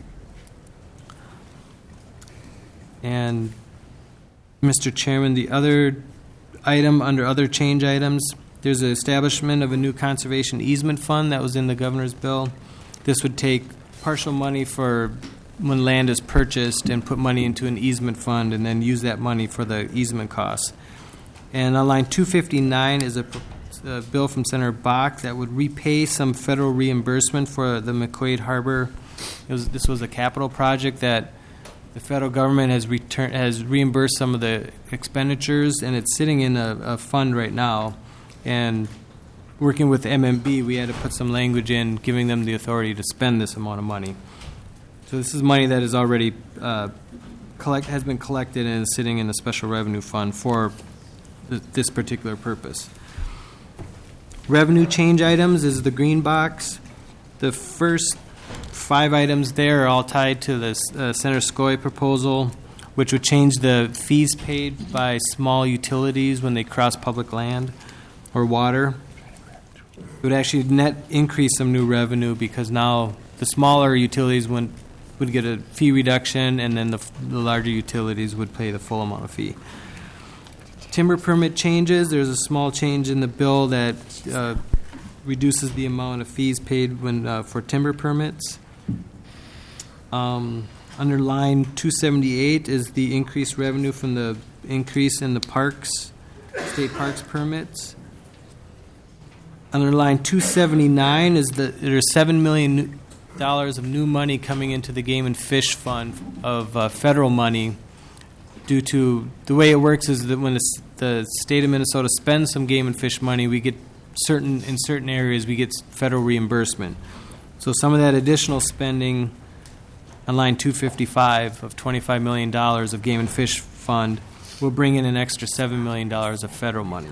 And, Mr. Chairman, the other item under other change items, there's an establishment of a new conservation easement fund that was in the governor's bill. This would take partial money for when land is purchased and put money into an easement fund and then use that money for the easement costs. And on line 259 is a bill from Senator Bach that would repay some federal reimbursement for the McQuaid Harbor. This was a capital project that the federal government has reimbursed some of the expenditures, and it's sitting in a fund right now. And working with MMB, we had to put some language in giving them the authority to spend this amount of money. So this is money that is already has been collected and is sitting in a special revenue fund for this particular purpose. Revenue change items is the green box. The first 5 items there are all tied to the Senator Scoy proposal, which would change the fees paid by small utilities when they cross public land or water. It would actually net increase some new revenue because now the smaller utilities would get a fee reduction, and then the larger utilities would pay the full amount of fee. Timber permit changes. There's a small change in the bill that reduces the amount of fees paid when for timber permits. Under line 278 is the increased revenue from the increase in the parks, state parks permits. Under line 279 is there's $7 million of new money coming into the Game and Fish Fund of federal money. Due to the way it works is that when the state of Minnesota spends some game and fish money, we get in certain areas we get federal reimbursement. So some of that additional spending on line 255 of $25 million of Game and Fish Fund will bring in an extra $7 million of federal money.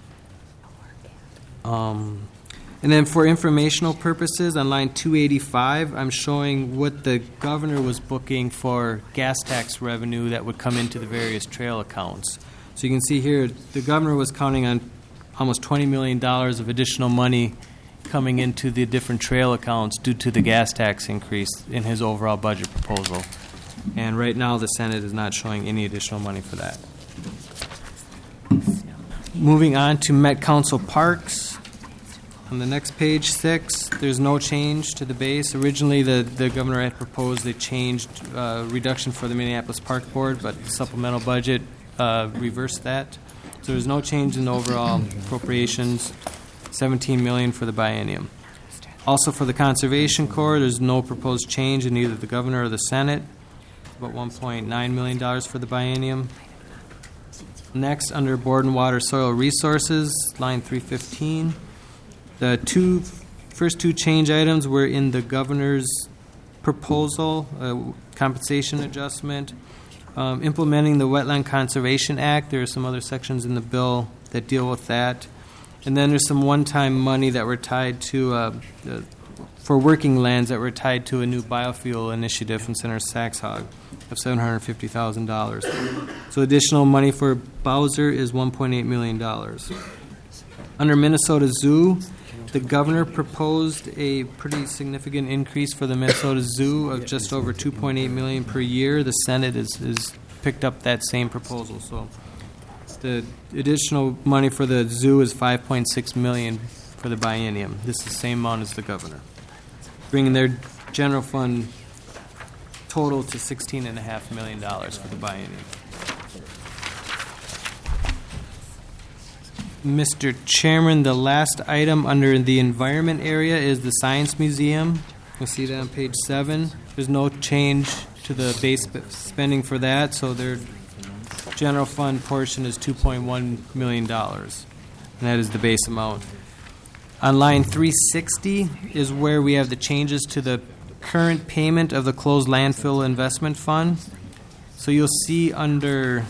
And then for informational purposes, on line 285, I'm showing what the governor was booking for gas tax revenue that would come into the various trail accounts. So you can see here, the governor was counting on almost $20 million of additional money coming into the different trail accounts due to the gas tax increase in his overall budget proposal. And right now, the Senate is not showing any additional money for that. Moving on to Met Council Parks. On the next page, 6, there's no change to the base. Originally, the governor had proposed a changed reduction for the Minneapolis Park Board, but the supplemental budget reversed that. So there's no change in the overall appropriations, $17 million for the biennium. Also for the Conservation Corps, there's no proposed change in either the governor or the Senate, about $1.9 million for the biennium. Next, under Board and Water Soil Resources, line 315. The first two change items were in the governor's proposal, compensation adjustment. Implementing the Wetland Conservation Act, there are some other sections in the bill that deal with that. And then there's some one-time money that were tied to, for working lands that were tied to a new biofuel initiative from Senator Saxhog of $750,000. So additional money for Bowser is $1.8 million. Under Minnesota Zoo, the governor proposed a pretty significant increase for the Minnesota Zoo of just over $2.8 million per year. The Senate has picked up that same proposal. So the additional money for the zoo is $5.6 million for the biennium. This is the same amount as the governor, bringing their general fund total to $16.5 million for the biennium. Mr. Chairman, the last item under the environment area is the Science Museum. You'll see that on page 7. There's no change to the base spending for that, so their general fund portion is $2.1 million, and that is the base amount. On line 360 is where we have the changes to the current payment of the closed landfill investment fund. So you'll see on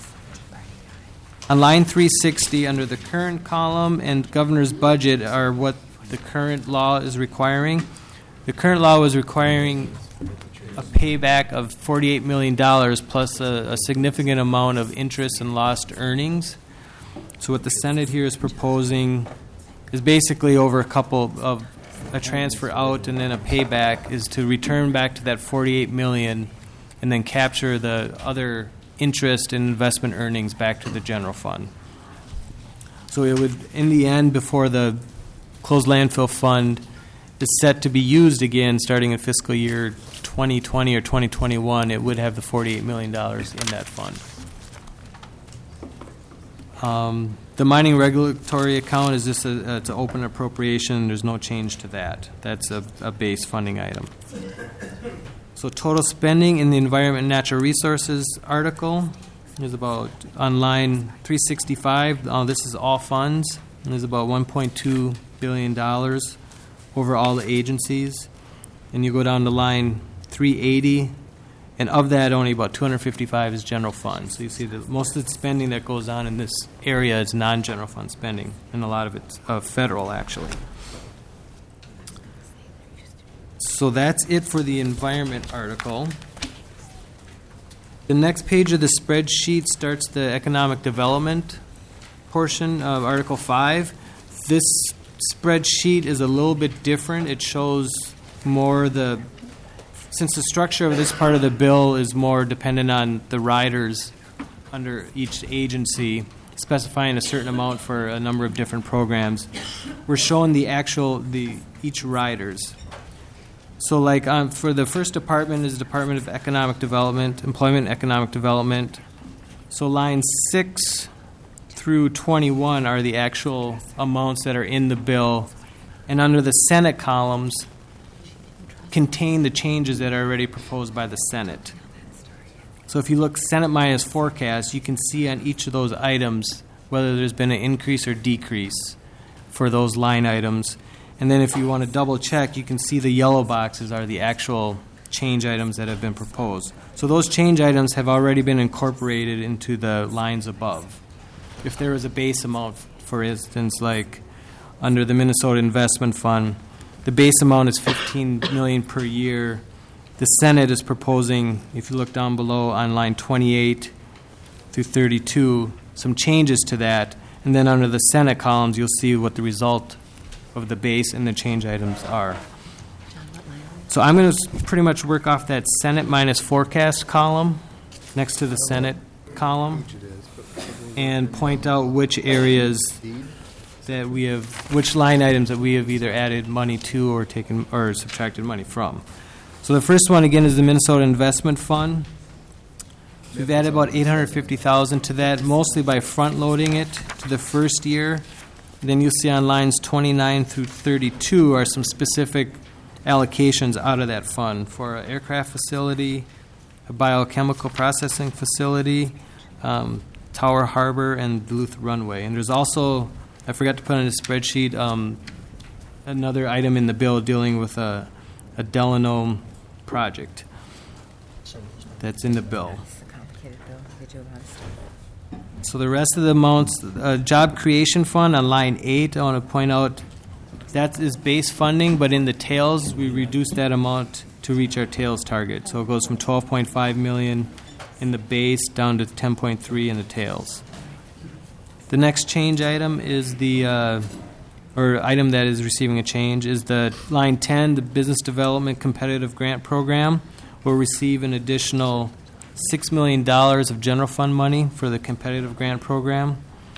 line 360, under the current column and governor's budget are what the current law is requiring. The current law was requiring a payback of $48 million plus a significant amount of interest and lost earnings. So what the Senate here is proposing is basically over a transfer out and then a payback is to return back to that $48 million and then capture the other interest and investment earnings back to the general fund. So it would, in the end, before the closed landfill fund is set to be used again starting in fiscal year 2020 or 2021, it would have the $48 million in that fund. The mining regulatory account is just it's an open appropriation. There's no change to that. That's a base funding item. So total spending in the Environment and Natural Resources article is about, on line 365, this is all funds, and there's about $1.2 billion over all the agencies. And you go down to line 380, and of that, only about 255 is general fund. So you see that most of the spending that goes on in this area is non-general fund spending, and a lot of it's federal, actually. So that's it for the environment article. The next page of the spreadsheet starts the economic development portion of Article 5. This spreadsheet is a little bit different. It shows more since the structure of this part of the bill is more dependent on the riders under each agency, specifying a certain amount for a number of different programs, we're showing each riders. So like for the first department is Department of Economic Development, Employment and Economic Development. So lines 6 through 21 are the actual amounts that are in the bill. And under the Senate columns contain the changes that are already proposed by the Senate. So if you look Senate minus forecast, you can see on each of those items whether there's been an increase or decrease for those line items. And then if you want to double check, you can see the yellow boxes are the actual change items that have been proposed. So those change items have already been incorporated into the lines above. If there was a base amount, for instance, like under the Minnesota Investment Fund, the base amount is $15 million per year. The Senate is proposing, if you look down below on line 28 through 32, some changes to that. And then under the Senate columns, you'll see what the result of the base and the change items are. So I'm going to pretty much work off that Senate minus forecast column next to the Senate column and point out which areas that we have, which line items that we have either added money to or taken or subtracted money from. So the first one again is the Minnesota Investment Fund. We've added about $850,000 to that, mostly by front loading it to the first year. Then you'll see on lines 29 through 32 are some specific allocations out of that fund for an aircraft facility, a biochemical processing facility, Tower Harbor, and Duluth Runway. And there's also, I forgot to put on the spreadsheet, another item in the bill dealing with a Delano project that's in the bill. So the rest of the amounts, Job Creation Fund on line 8, I want to point out that is base funding, but in the tails, we reduced that amount to reach our tails target. So it goes from $12.5 million in the base down to $10.3 in the tails. The next change item is or item that is receiving a change is the line 10, the Business Development Competitive Grant Program will receive an additional $6 million of general fund money for the competitive grant program.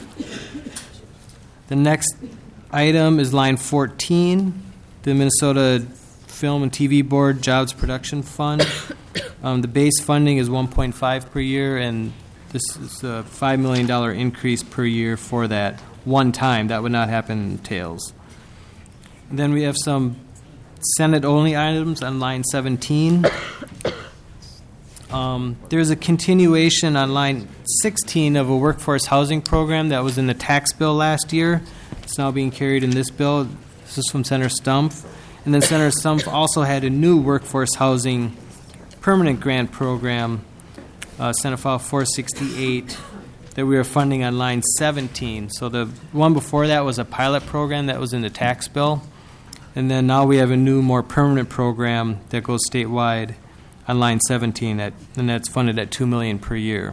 The next item is line 14, the Minnesota Film and TV Board Jobs Production Fund. The base funding is $1.5 per year, and this is a $5 million increase per year for that one time. That would not happen in tails. And then we have some Senate-only items on line 17. There's a continuation on line 16 of a workforce housing program that was in the tax bill last year. It's now being carried in this bill. This is from Senator Stumpf. And then Senator Stumpf also had a new workforce housing permanent grant program, Senate File 468, that we were funding on line 17. So the one before that was a pilot program that was in the tax bill. And then now we have a new, more permanent program that goes statewide on line 17, and that's funded at $2 million per year.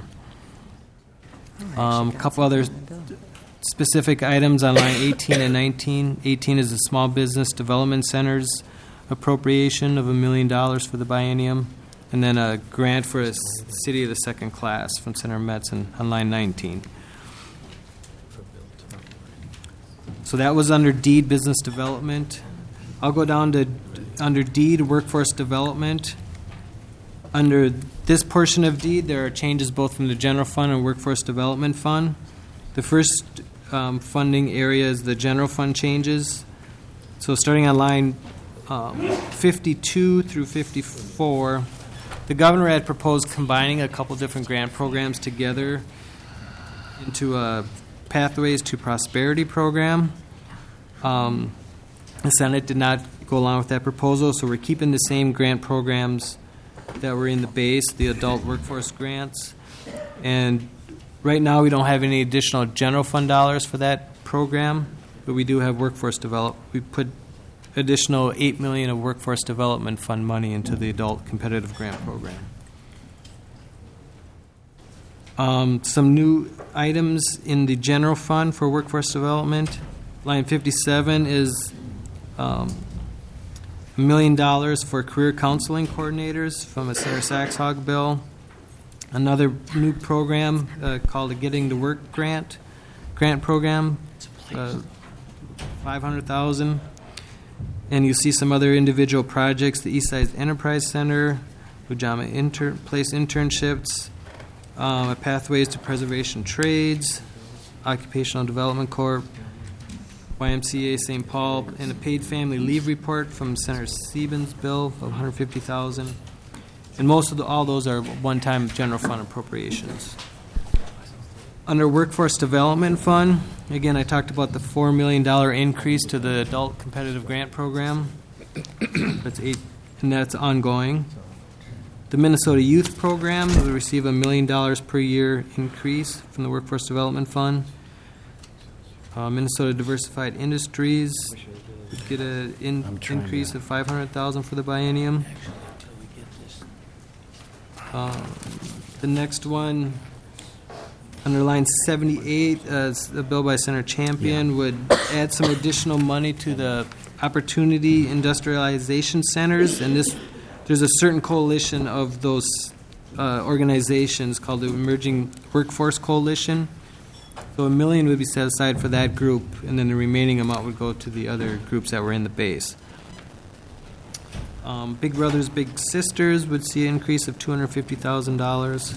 A couple other specific items on line 18 and 19. 18 is the Small Business Development Center's appropriation of $1 million for the biennium, and then a grant for a City of the Second Class from Senator Metz on line 19. So that was under DEED Business Development. I'll go down to under DEED Workforce Development. Under this portion of DEED, there are changes both from the General Fund and Workforce Development Fund. The first funding area is the General Fund changes. So starting on line 52 through 54, the governor had proposed combining a couple different grant programs together into a Pathways to Prosperity program. The Senate did not go along with that proposal, so we're keeping the same grant programs that were in the base, the adult workforce grants. And right now, we don't have any additional general fund dollars for that program, but we do have workforce development. We put additional $8 million of workforce development fund money into the adult competitive grant program. Some new items in the general fund for workforce development. Line 57 is $1 million for career counseling coordinators from a Senator Saxhog bill. Another new program called the Getting to Work grant program, $500,000. And you see some other individual projects: the Eastside Enterprise Center, Ujama Place internships, Pathways to Preservation Trades, Occupational Development Corp., YMCA St. Paul, and a paid family leave report from Senator Siebens' bill of $150,000. And most of all those are one-time general fund appropriations. Under Workforce Development Fund, again, I talked about the $4 million increase to the Adult Competitive Grant Program. That's ongoing. The Minnesota Youth Program will receive $1 million per year increase from the Workforce Development Fund. Minnesota Diversified Industries would get an increase of $500,000 for the biennium. The next one, under line 78, a bill by Senator Champion would add some additional money to the Opportunity Industrialization Centers, and there's a certain coalition of those organizations called the Emerging Workforce Coalition. So $1 million would be set aside for that group, and then the remaining amount would go to the other groups that were in the base. Big Brothers Big Sisters would see an increase of $250,000.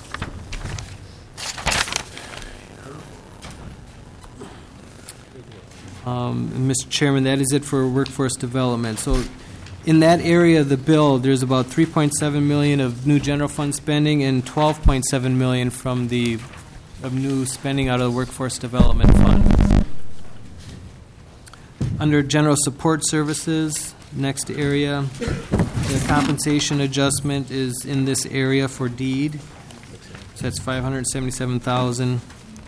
Mr. Chairman, that is it for workforce development. So in that area of the bill, there's about $3.7 million of new general fund spending and $12.7 million of new spending out of the Workforce Development Fund. Under General Support Services, next area, the compensation adjustment is in this area for deed. So that's $577,000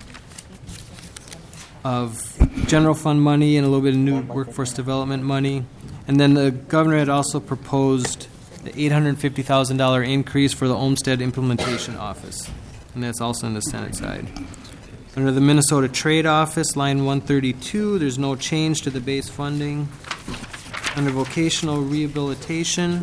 of general fund money and a little bit of new workforce development money. And then the governor had also proposed the $850,000 increase for the Olmsted Implementation Office, and that's also on the Senate side. Under the Minnesota Trade Office, line 132, there's no change to the base funding. Under vocational rehabilitation,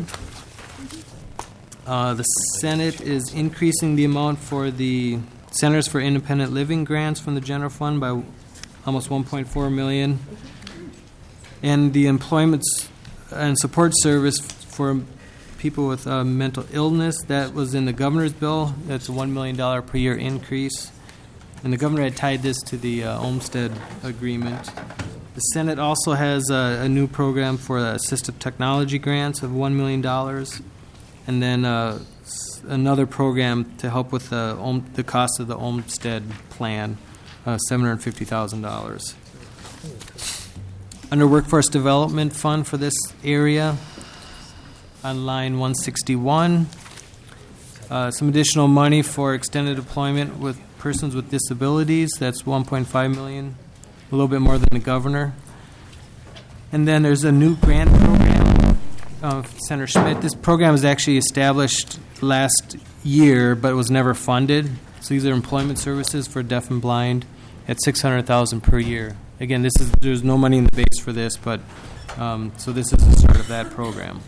the Senate is increasing the amount for the Centers for Independent Living grants from the general fund by almost $1.4 million. And the Employment and Support Service for people with mental illness, that was in the governor's bill. That's a $1 million per year increase. And the governor had tied this to the Olmsted agreement. The Senate also has a new program for assistive technology grants of $1 million. And then another program to help with the cost of the Olmsted plan, $750,000. Under Workforce Development Fund for this area, on line 161, some additional money for extended deployment with persons with disabilities. That's $1.5 million, a little bit more than the governor. And then there's a new grant program, Senator Schmidt. This program was actually established last year, but it was never funded. So these are employment services for deaf and blind at $600,000 per year. Again, there's no money in the base for this, but so this is the start of that program.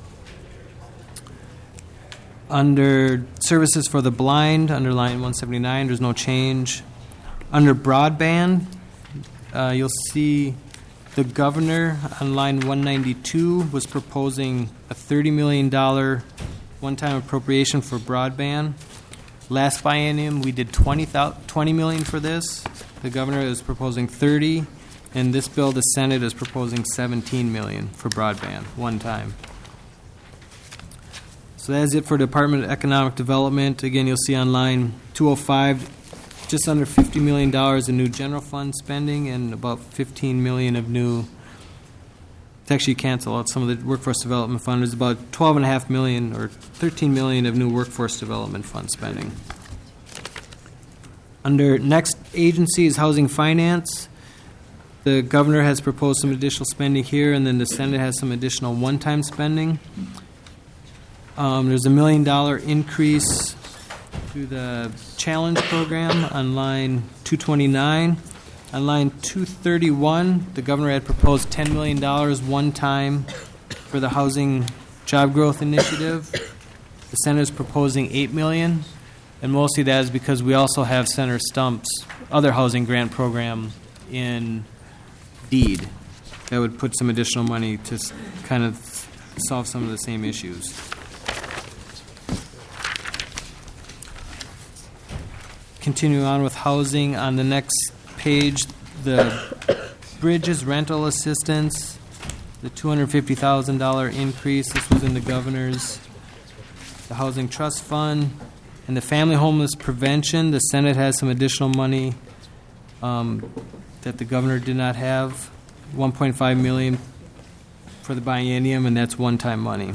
Under services for the blind, under line 179, there's no change. Under broadband, you'll see the governor on line 192 was proposing a $30 million one-time appropriation for broadband. Last biennium, we did $20 million for this. The governor is proposing $30, and this bill, the Senate, is proposing $17 million for broadband, one time. So that is it for Department of Economic Development. Again, you'll see on line 205, just under $50 million in new general fund spending and about $15 million of new. To actually cancel out some of the workforce development fund, there's about $12.5 million or $13 million of new workforce development fund spending. Under next agency is housing finance. The governor has proposed some additional spending here, and then the Senate has some additional one-time spending. There's a $1 million increase through the challenge program on line 229. On line 231, the governor had proposed $10 million one time for the housing job growth initiative. The Senate is proposing $8 million, and mostly that is because we also have Senator Stump's other housing grant program in deed that would put some additional money to kind of solve some of the same issues. Continuing on with housing, on the next page, the bridges rental assistance, the $250,000 increase. This was in the governor's. The housing trust fund and the family homeless prevention. The Senate has some additional money that the governor did not have, $1.5 million for the biennium, and that's one-time money.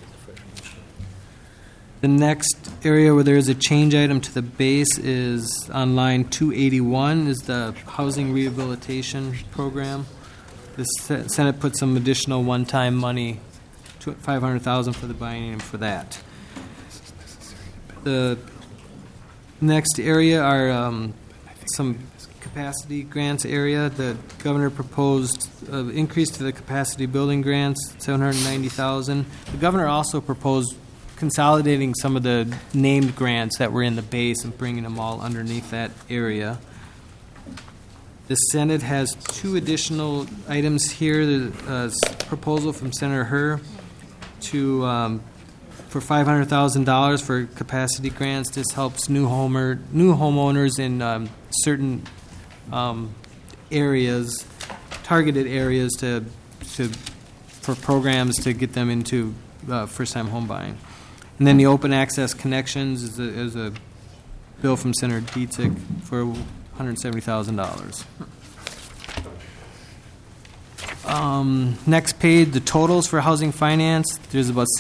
The next area where there is a change item to the base is on line 281 is the housing rehabilitation program. The Senate put some additional one-time money, $500,000 for the biennium for that. The next area are some capacity grants area. The governor proposed an increase to the capacity building grants, $790,000. The governor also proposed consolidating some of the named grants that were in the base and bringing them all underneath that area. The Senate has two additional items here. The proposal from Senator Herr for $500,000 for capacity grants. This helps new homeowners in certain areas, targeted areas, for programs to get them into first-time home buying. And then the open access connections is a bill from Senator Dietzig for $170,000. Next page, the totals for housing finance. There's about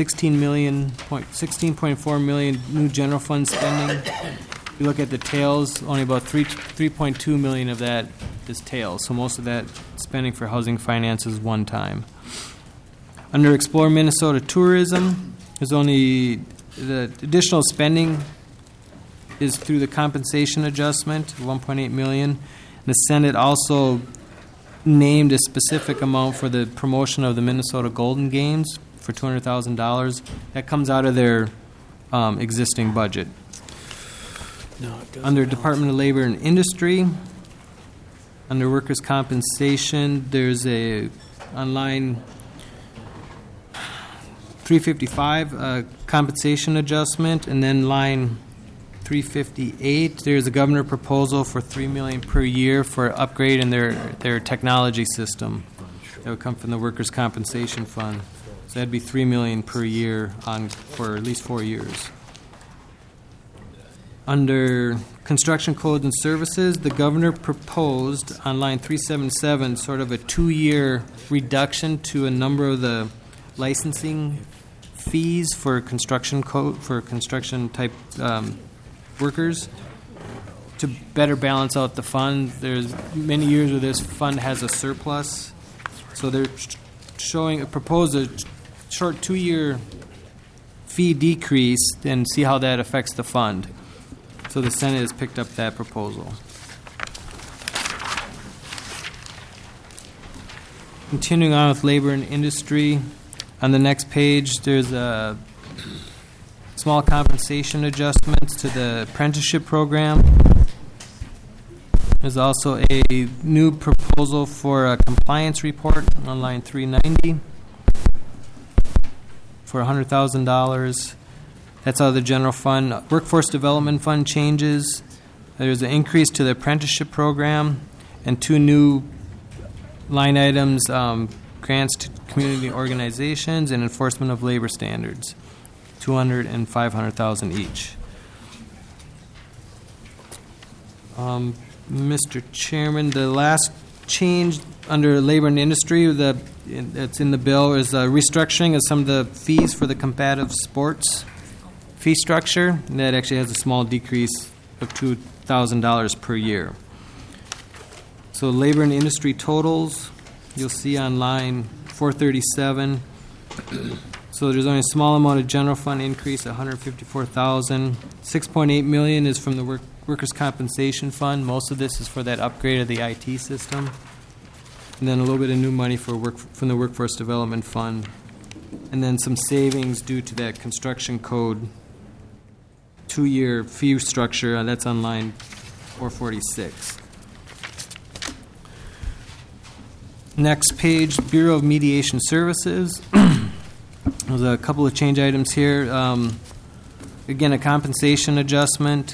$16.4 million new general fund spending. If you look at the tails, only about $3.2 million of that is tails. So most of that spending for housing finance is one time. Under Explore Minnesota Tourism, there's only the additional spending is through the compensation adjustment, $1.8 million. And the Senate also named a specific amount for the promotion of the Minnesota Golden Games for $200,000. That comes out of their existing budget. Under Department of Labor and Industry, under workers' compensation, there's on line 355 compensation adjustment, and then line 358, there's a governor proposal for $3 million per year for upgrading their technology system. That would come from the workers' compensation fund. So that'd be $3 million per year for at least 4 years. Under construction codes and services, the governor proposed on line 377 sort of a 2-year reduction to a number of the licensing fees for construction type workers to better balance out the fund. There's many years where this fund has a surplus, so they're propose a short 2-year fee decrease and see how that affects the fund. So the Senate has picked up that proposal. Continuing on with labor and industry, on the next page there's a small compensation adjustments to the apprenticeship program. There's also a new proposal for a compliance report on line 390 for $100,000. That's out of the general fund. Workforce development fund changes. There's an increase to the apprenticeship program and 2 new line items, grants to community organizations and enforcement of labor standards. $200,000 and $500,000 each. Mr. Chairman, the last change under labor and industry that's in the bill is restructuring of some of the fees for the combative sports fee structure. And that actually has a small decrease of $2,000 per year. So labor and industry totals, you'll see on line 437. So there's only a small amount of general fund increase, $154,000. $6.8 million is from the workers' compensation fund. Most of this is for that upgrade of the IT system. And then a little bit of new money from the workforce development fund. And then some savings due to that construction code 2-year fee structure. That's on line 446. Next page, Bureau of Mediation Services. There's a couple of change items here. Again, a compensation adjustment.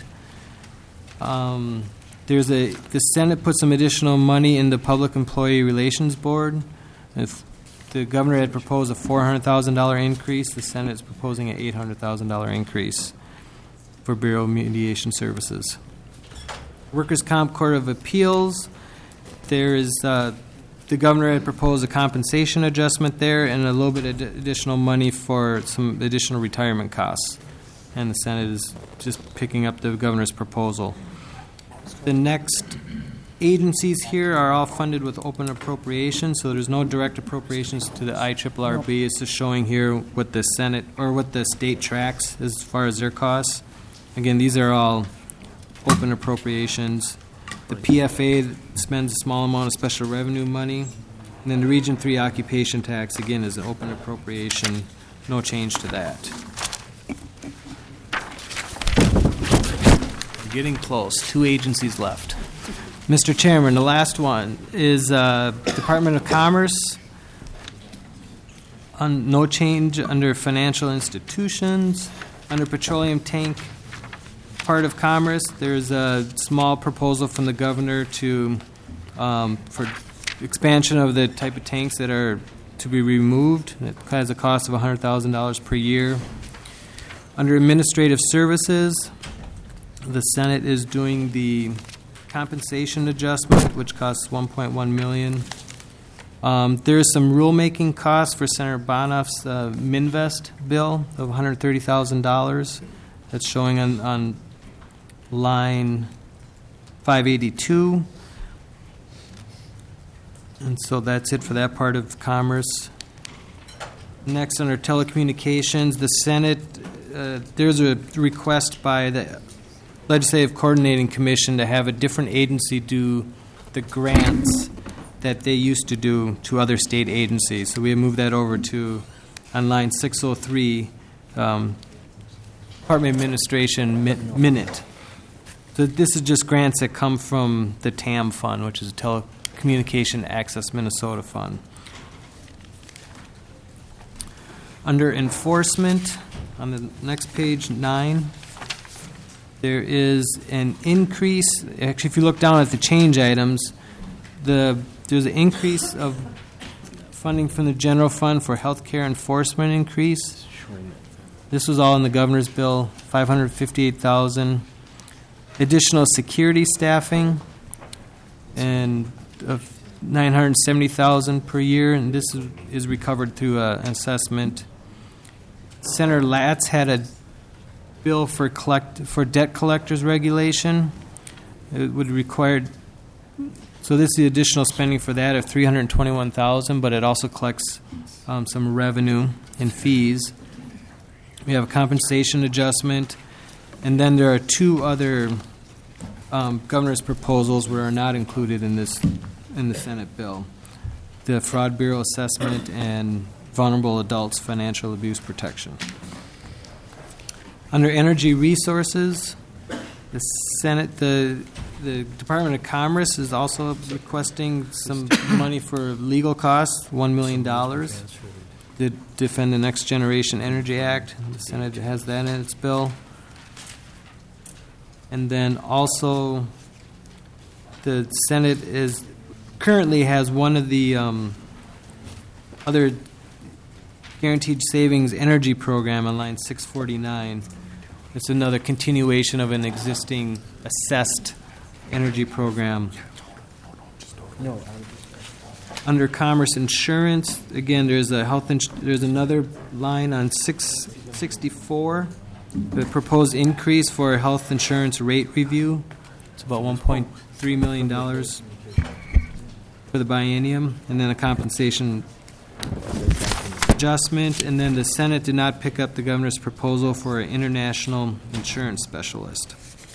The Senate put some additional money in the Public Employee Relations Board. If the governor had proposed a $400,000 increase, the Senate is proposing an $800,000 increase for Bureau of Mediation Services. Workers' Comp Court of Appeals, there is the governor had proposed a compensation adjustment there and a little bit of additional money for some additional retirement costs. And the Senate is just picking up the governor's proposal. The next agencies here are all funded with open appropriations, so there's no direct appropriations to the IRRB. It's just showing here what the Senate or what the state tracks as far as their costs. Again, these are all open appropriations. The PFA spends a small amount of special revenue money. And then the Region 3 occupation tax, again, is an open appropriation. No change to that. We're getting close. 2 agencies left. Mr. Chairman, the last one is Department of Commerce. No change under financial institutions. Under petroleum tank part of Commerce, there's a small proposal from the governor to for expansion of the type of tanks that are to be removed. It has a cost of $100,000 per year. Under administrative services, the Senate is doing the compensation adjustment, which costs $1.1 million. There's some rulemaking costs for Senator Bonoff's Minvest bill of $130,000. That's showing on line 582. And so that's it for that part of Commerce. Next, under telecommunications, the Senate, there's a request by the Legislative Coordinating Commission to have a different agency do the grants that they used to do to other state agencies. So we have moved that over to, on line 603, Department of Administration minute. So this is just grants that come from the TAM fund, which is a Telecommunication Access Minnesota fund. Under enforcement, on the next page, 9, there is an increase. Actually, if you look down at the change items, there's an increase of funding from the general fund for healthcare enforcement increase. This was all in the governor's bill, $558,000. Additional security staffing and of $970,000 per year, and this is recovered through an assessment. Senator Latz had a bill for debt collectors regulation. It would require, so this is the additional spending for that of $321,000, but it also collects some revenue and fees. We have a compensation adjustment, and then there are 2 other governor's proposals which are not included in the Senate bill: the Fraud Bureau assessment and vulnerable adults financial abuse protection. Under energy resources, the Senate, the Department of Commerce is also requesting some money for legal costs, $1 million. To defend the Next Generation Energy Act. The Senate has that in its bill. And then also the Senate currently has one of the other guaranteed savings energy program on line 649. It's another continuation of an existing assessed energy program. Under Commerce Insurance, again, there's a there's another line on 664, the proposed increase for a health insurance rate review. It's about $1.3 million for the biennium, and then a compensation adjustment, and then the Senate did not pick up the governor's proposal for an international insurance specialist.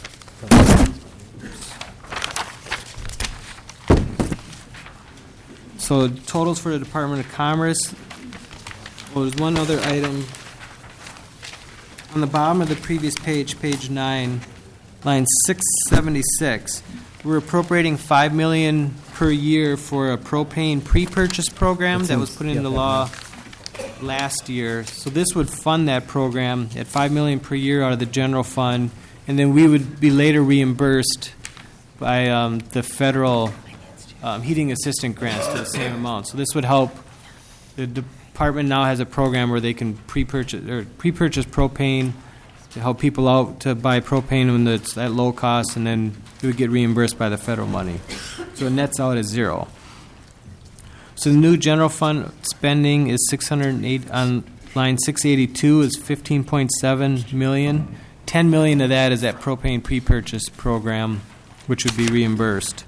So totals for the Department of Commerce. Well, there's one other item. On the bottom of the previous page, page 9, line 676, we're appropriating $5 million per year for a propane pre-purchase program that was put into law last year. So this would fund that program at $5 million per year out of the general fund, and then we would be later reimbursed by the federal heating assistant grants to the same amount. So this would help. The department now has a program where they can pre-purchase propane to help people out to buy propane when it's at low cost, and then it would get reimbursed by the federal money. So it nets out at zero. So the new general fund spending is 608 on line 682 is $15.7 million. $10 million of that is that propane pre-purchase program, which would be reimbursed.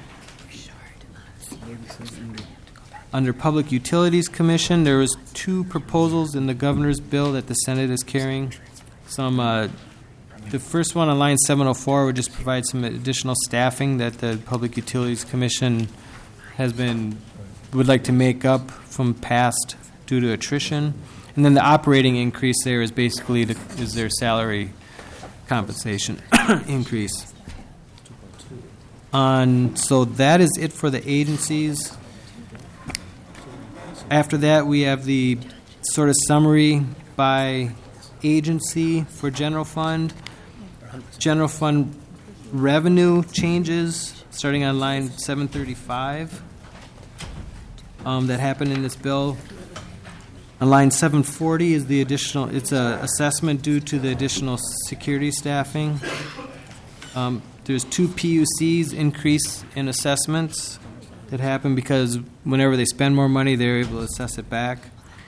Under Public Utilities Commission, there was 2 proposals in the governor's bill that the Senate is carrying. The first one on line 704 would just provide some additional staffing that the Public Utilities Commission would like to make up from past due to attrition. And then the operating increase there is basically is their salary compensation increase. So that is it for the agencies. After that, we have the sort of summary by agency for general fund. General fund revenue changes starting on line 735 that happened in this bill. On line 740 is the additional, it's an assessment due to the additional security staffing. There's 2 PUCs increase in assessments that happen because whenever they spend more money, they're able to assess it back.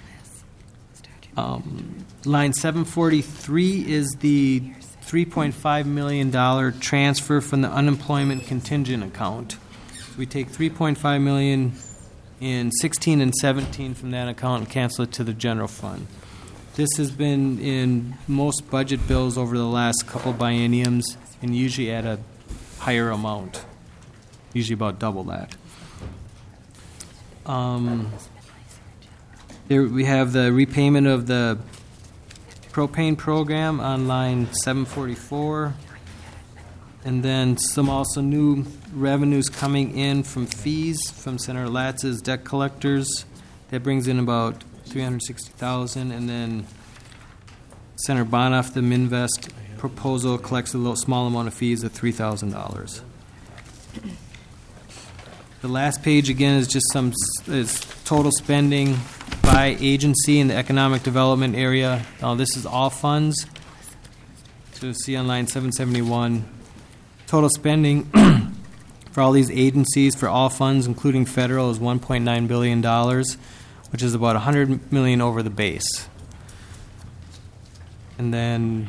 Line 743 is the $3.5 million transfer from the unemployment contingent account. So we take $3.5 million in 16 and 17 from that account and cancel it to the general fund. This has been in most budget bills over the last couple bienniums and usually at a higher amount, usually about double that. There we have the repayment of the propane program on line 744, and then some also new revenues coming in from fees from Senator Latz's debt collectors. That brings in about $360,000, and then Senator Bonoff, the Minvest proposal, collects a little small amount of fees of $3,000. The last page, again, is just is total spending by agency in the economic development area. This is all funds. So you'll see on line 771, total spending for all these agencies for all funds, including federal, is $1.9 billion, which is about $100 million over the base. And then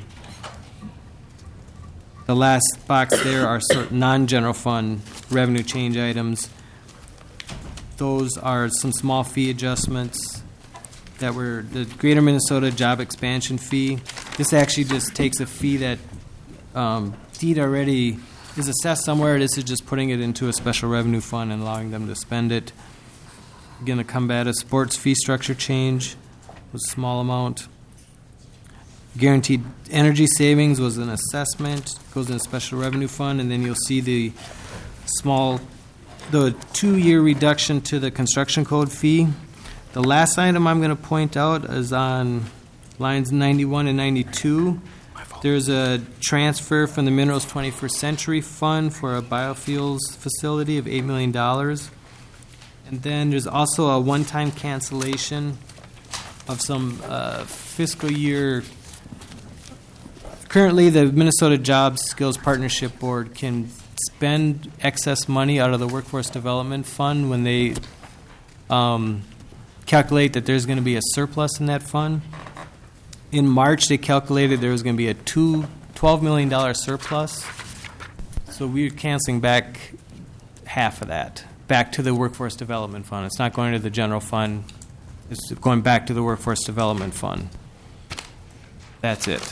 the last box there are sort of non-general fund revenue change items. Those are some small fee adjustments that were the Greater Minnesota Job Expansion Fee. This actually just takes a fee that DEED already is assessed somewhere. This is just putting it into a special revenue fund and allowing them to spend it. Again, to combat a sports fee structure change was a small amount. Guaranteed energy savings was an assessment, goes in a special revenue fund, and then you'll see the 2-year reduction to the construction code fee. The last item I'm going to point out is on lines 91 and 92. There's a transfer from the Minerals 21st Century Fund for a biofuels facility of $8 million. And then there's also a one-time cancellation of some fiscal year. Currently, the Minnesota Jobs Skills Partnership Board can spend excess money out of the Workforce Development Fund when they calculate that there's going to be a surplus in that fund. In March, they calculated there was going to be a $12 million surplus. So we're canceling back half of that back to the Workforce Development Fund. It's not going to the general fund. It's going back to the Workforce Development Fund. That's it.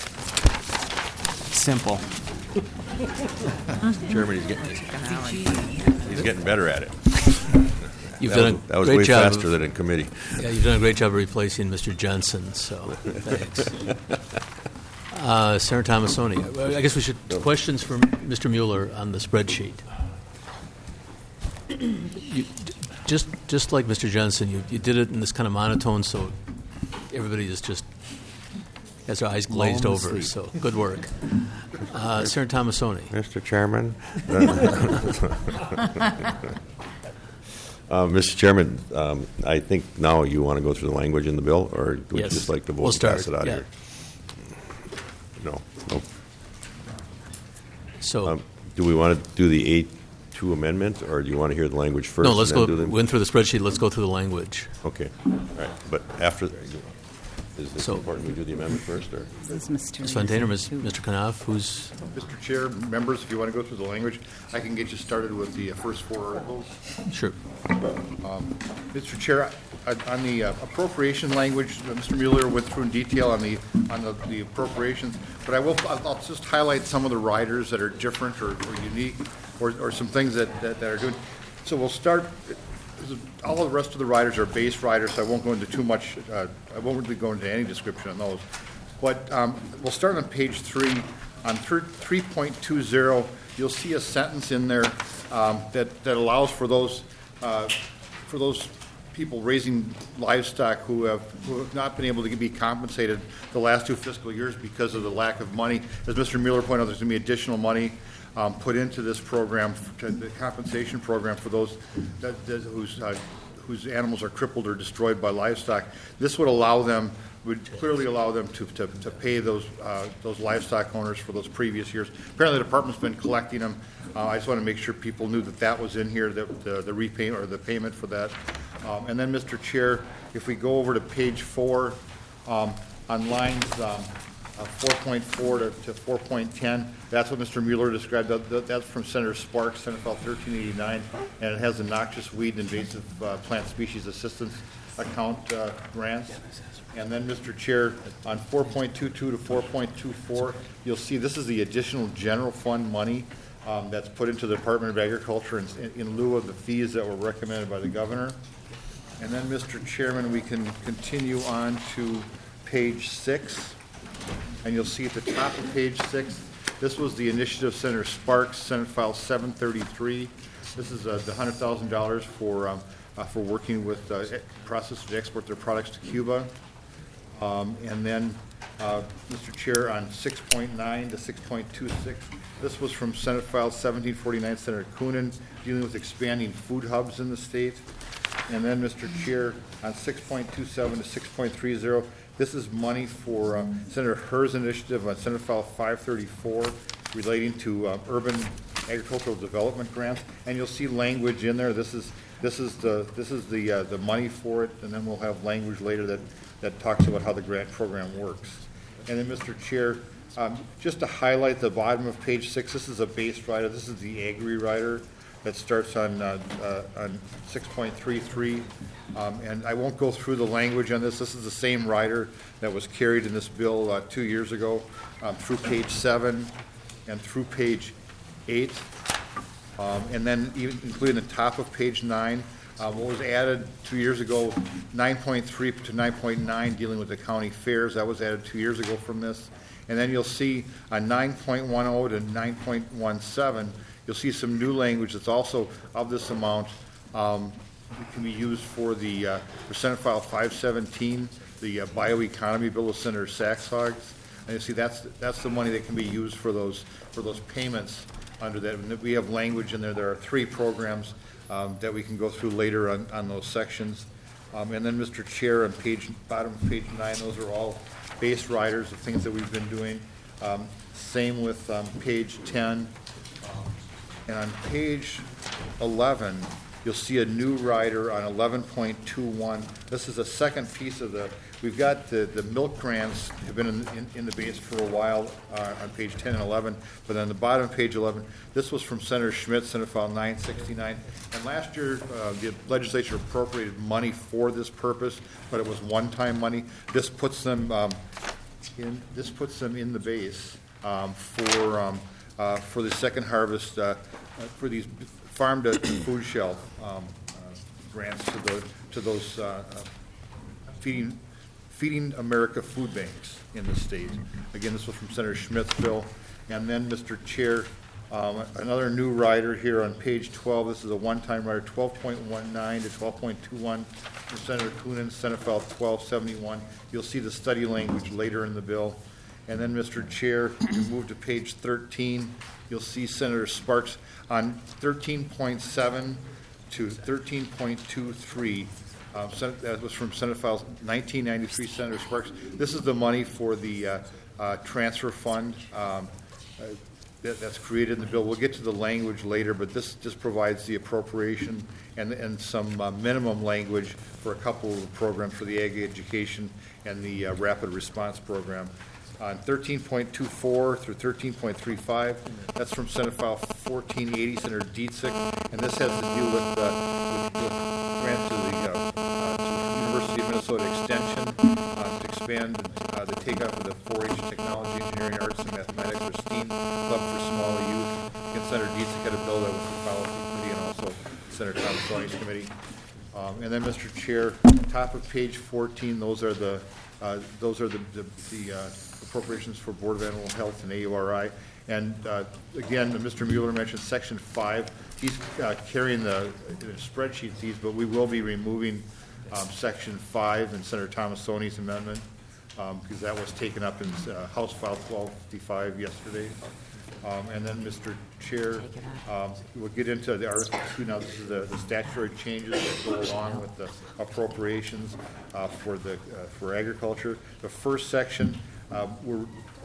Simple. Chairman, he's getting better at it. You've done a that was great way job faster than in committee. Yeah, you've done a great job of replacing Mr. Jensen, so thanks. Senator Tomassoni, I guess we should, questions for Mr. Mueller on the spreadsheet. Just like Mr. Jensen, you did it in this kind of monotone, so everybody is just has their eyes glazed over, so good work. Senator Tomassoni. Mr. Chairman. Mr. Chairman, I think now you want to go through the language in the bill, or would you just like to vote and pass it out here? No. So, do we want to do the A2 amendment, or do you want to hear the language first? No, let's go. Went through the spreadsheet. Let's go through the language. Okay. All right. But after, is this important we do the amendment first, or? Ms. Fontaine or Mr. Knopf, who's? Mr. Chair, members, if you want to go through the language, I can get you started with the first four articles. Sure. Mr. Chair, on the appropriation language, Mr. Mueller went through in detail on the appropriations, but I'll just highlight some of the riders that are different or unique, or some things that are good. So we'll start. All the rest of the riders are base riders, so I won't go into too much. I won't really go into any description on those. But we'll start on page 3. On 3.20, you'll see a sentence in there that allows for those people raising livestock who have not been able to be compensated the last 2 fiscal years because of the lack of money. As Mr. Mueller pointed out, there's going to be additional money put into this program, the compensation program for those whose animals are crippled or destroyed by livestock. This would clearly allow them to pay those livestock owners for those previous years. Apparently, the department's been collecting them. I just want to make sure people knew that was in here, the repayment or the payment for that. And then, Mr. Chair, if we go over to page 4 on lines 4.4 to 4.10. That's what Mr. Mueller described. That's from Senator Sparks, Senate File 1389, and it has the noxious weed and invasive plant species assistance account grants. And then, Mr. Chair, on 4.22 to 4.24, you'll see this is the additional general fund money that's put into the Department of Agriculture in lieu of the fees that were recommended by the governor. And then, Mr. Chairman, we can continue on to page 6. And you'll see at the top of page 6, this was the initiative of Senator Sparks, Senate File 733. This is the $100,000 for working with processors to export their products to Cuba. And then, Mr. Chair, on 6.9 to 6.26, this was from Senate File 1749, Senator Coonan, dealing with expanding food hubs in the state. And then, Mr. Chair, on 6.27 to 6.30, this is money for Senator Herr's initiative on Senate File 534 relating to urban agricultural development grants, and you'll see language in there. This is the money for it, and then we'll have language later that talks about how the grant program works. And then, Mr. Chair, just to highlight the bottom of page 6, this is a base rider. This is the Agri rider that starts on 6.33. And I won't go through the language on this. This is the same rider that was carried in this bill 2 years ago through page 7 and through page 8. And then even including the top of page 9. What was added 2 years ago, 9.3 to 9.9, dealing with the county fairs. That was added 2 years ago from this. And then you'll see on 9.10 to 9.17, you'll see some new language that's also of this amount. It can be used for for Senate File 517, the bioeconomy bill of Senator Saxhogs. And you see that's the money that can be used for those payments under that. And we have language in there. There are 3 programs that we can go through later on those sections. And then, Mr. Chair, on bottom of page 9, those are all base riders of things that we've been doing. Same with page 10. And on page 11, you'll see a new rider on 11.21. This is the second piece of we've got the milk grants have been in the base for a while on page 10 and 11, but on the bottom of page 11, this was from Senator Schmidt, Senate File 969. And last year, the legislature appropriated money for this purpose, but it was one-time money. This puts them in the base for the second harvest for these farm to food shelf grants to those Feeding America food banks in the state. Again, this was from Senator Schmidt's bill. And then, Mr. Chair, another new rider here on page 12. This is a one-time rider, 12.19 to 12.21 from Senator Coonan, Senate File 1271. You'll see the study language later in the bill. And then, Mr. Chair, you move to page 13. You'll see Senator Sparks on 13.7 to 13.23. That was from Senate File 1993, Senator Sparks. This is the money for the transfer fund that's created in the bill. We'll get to the language later, but this just provides the appropriation and some minimum language for a couple of programs for the ag education and the rapid response program. On 13.24 through 13.35, that's from Senate File 1480, Senator Dietzig, and this has to do with grant to the University of Minnesota Extension to expand the takeoff of the 4-H technology, engineering, arts, and mathematics, or STEAM club for smaller youth. Again, Senator Dietzig had a bill that was for policy committee and also Senator Thomas committee. And then, Mr. Chair, top of page 14, those are the appropriations for Board of Animal Health and AURI. And again, Mr. Mueller mentioned Section 5. He's carrying the spreadsheet these, but we will be removing Section 5 in Senator Tomassoni's amendment because that was taken up in House File 1255 yesterday. And then, Mr. Chair, we'll get into the Article 2 now. This is the statutory changes that go along with the appropriations for agriculture. The first section, we're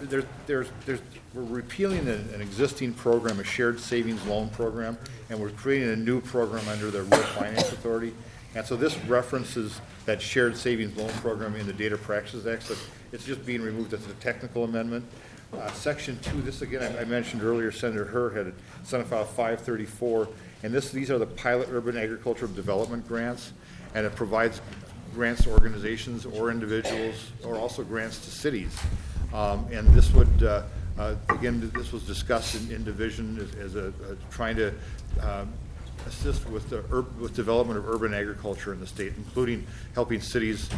repealing an existing program, a shared savings loan program, and we're creating a new program under the Rural Finance Authority. And so this references that shared savings loan program in the Data Practices Act, but it's just being removed as a technical amendment. Section 2, this again, I mentioned earlier, Senator Herr had Senate File 534, and these are the pilot urban agricultural development grants, and it provides grants to organizations or individuals, or also grants to cities. And this would, again, this was discussed in division as trying to assist with development of urban agriculture in the state, including helping cities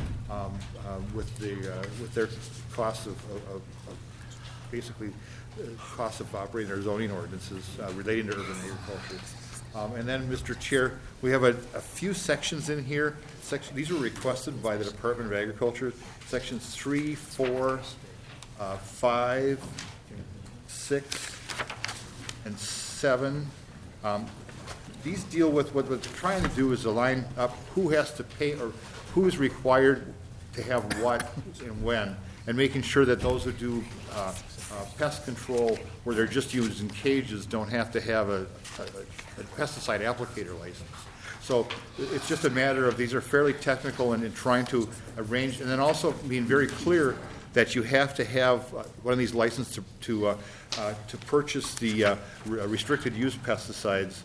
with their costs of basically costs of operating their zoning ordinances relating to urban agriculture. And then, Mr. Chair, we have a few sections in here. These were requested by the Department of Agriculture. Sections 3, 4, 5, 6, and 7. These deal with what we're trying to do is align up who has to pay or who is required to have what and when, and making sure that those who do pest control where they're just using cages don't have to have a pesticide applicator license. So it's just a matter of these are fairly technical and in trying to arrange, and then also being very clear that you have to have one of these licenses to purchase the restricted use pesticides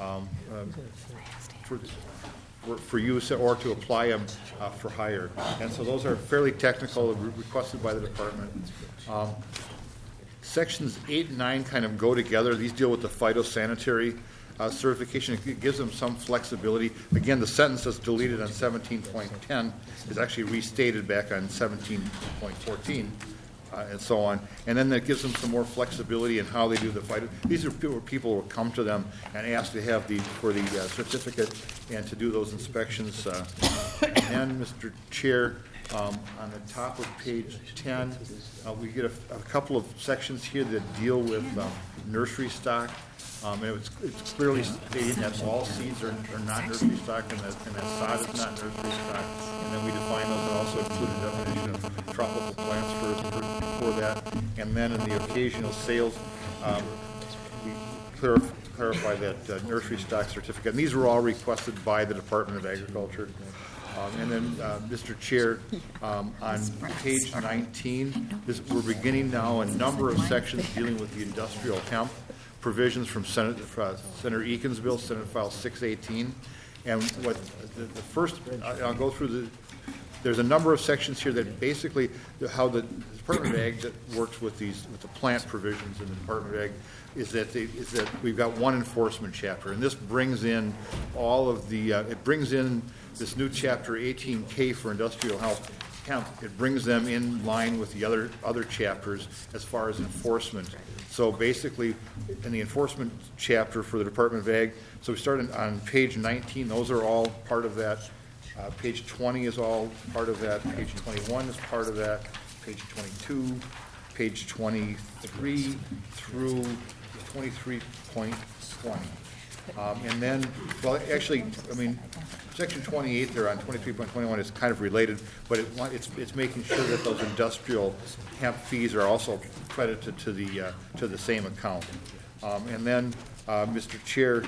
for use or to apply them for hire. And so those are fairly technical, requested by the department. Sections 8 and 9 kind of go together. These deal with the phytosanitary certification. It gives them some flexibility. Again, the sentence that's deleted on 17.10 is actually restated back on 17.14 and so on. And then that gives them some more flexibility in how they do the phyto. These are people who will come to them and ask to have the certificate and to do those inspections. And Mr. Chair, on the top of page 10, we get a couple of sections here that deal with nursery stock. And it's clearly stating that all seeds are not nursery stock and that sod is not nursery stock. And then we define those and also include a definition of tropical plants for that. And then in the occasional sales, clarify that nursery stock certificate. And these were all requested by the Department of Agriculture. And then, Mr. Chair, on page 19, we're beginning now a number of sections dealing with the industrial hemp provisions from Senator Eakins' bill, Senate File 618. And what the first, I'll go through there's a number of sections here that basically how the Department of Ag that works with the plant provisions in the Department of Ag is that we've got one enforcement chapter, and this brings in all of the it brings in this new chapter 18K for industrial hemp. It brings them in line with the other chapters as far as enforcement. So basically, in the enforcement chapter for the Department of Ag, so we start on page 19. Those are all part of that. Page 20 is all part of that. Page 21 is part of that. Page 22, page 23 through 23.20. And then, well, actually, I mean, section 28 there on 23.21 is kind of related, but it's making sure that those industrial hemp fees are also credited to the same account. And then, Mr. Chair,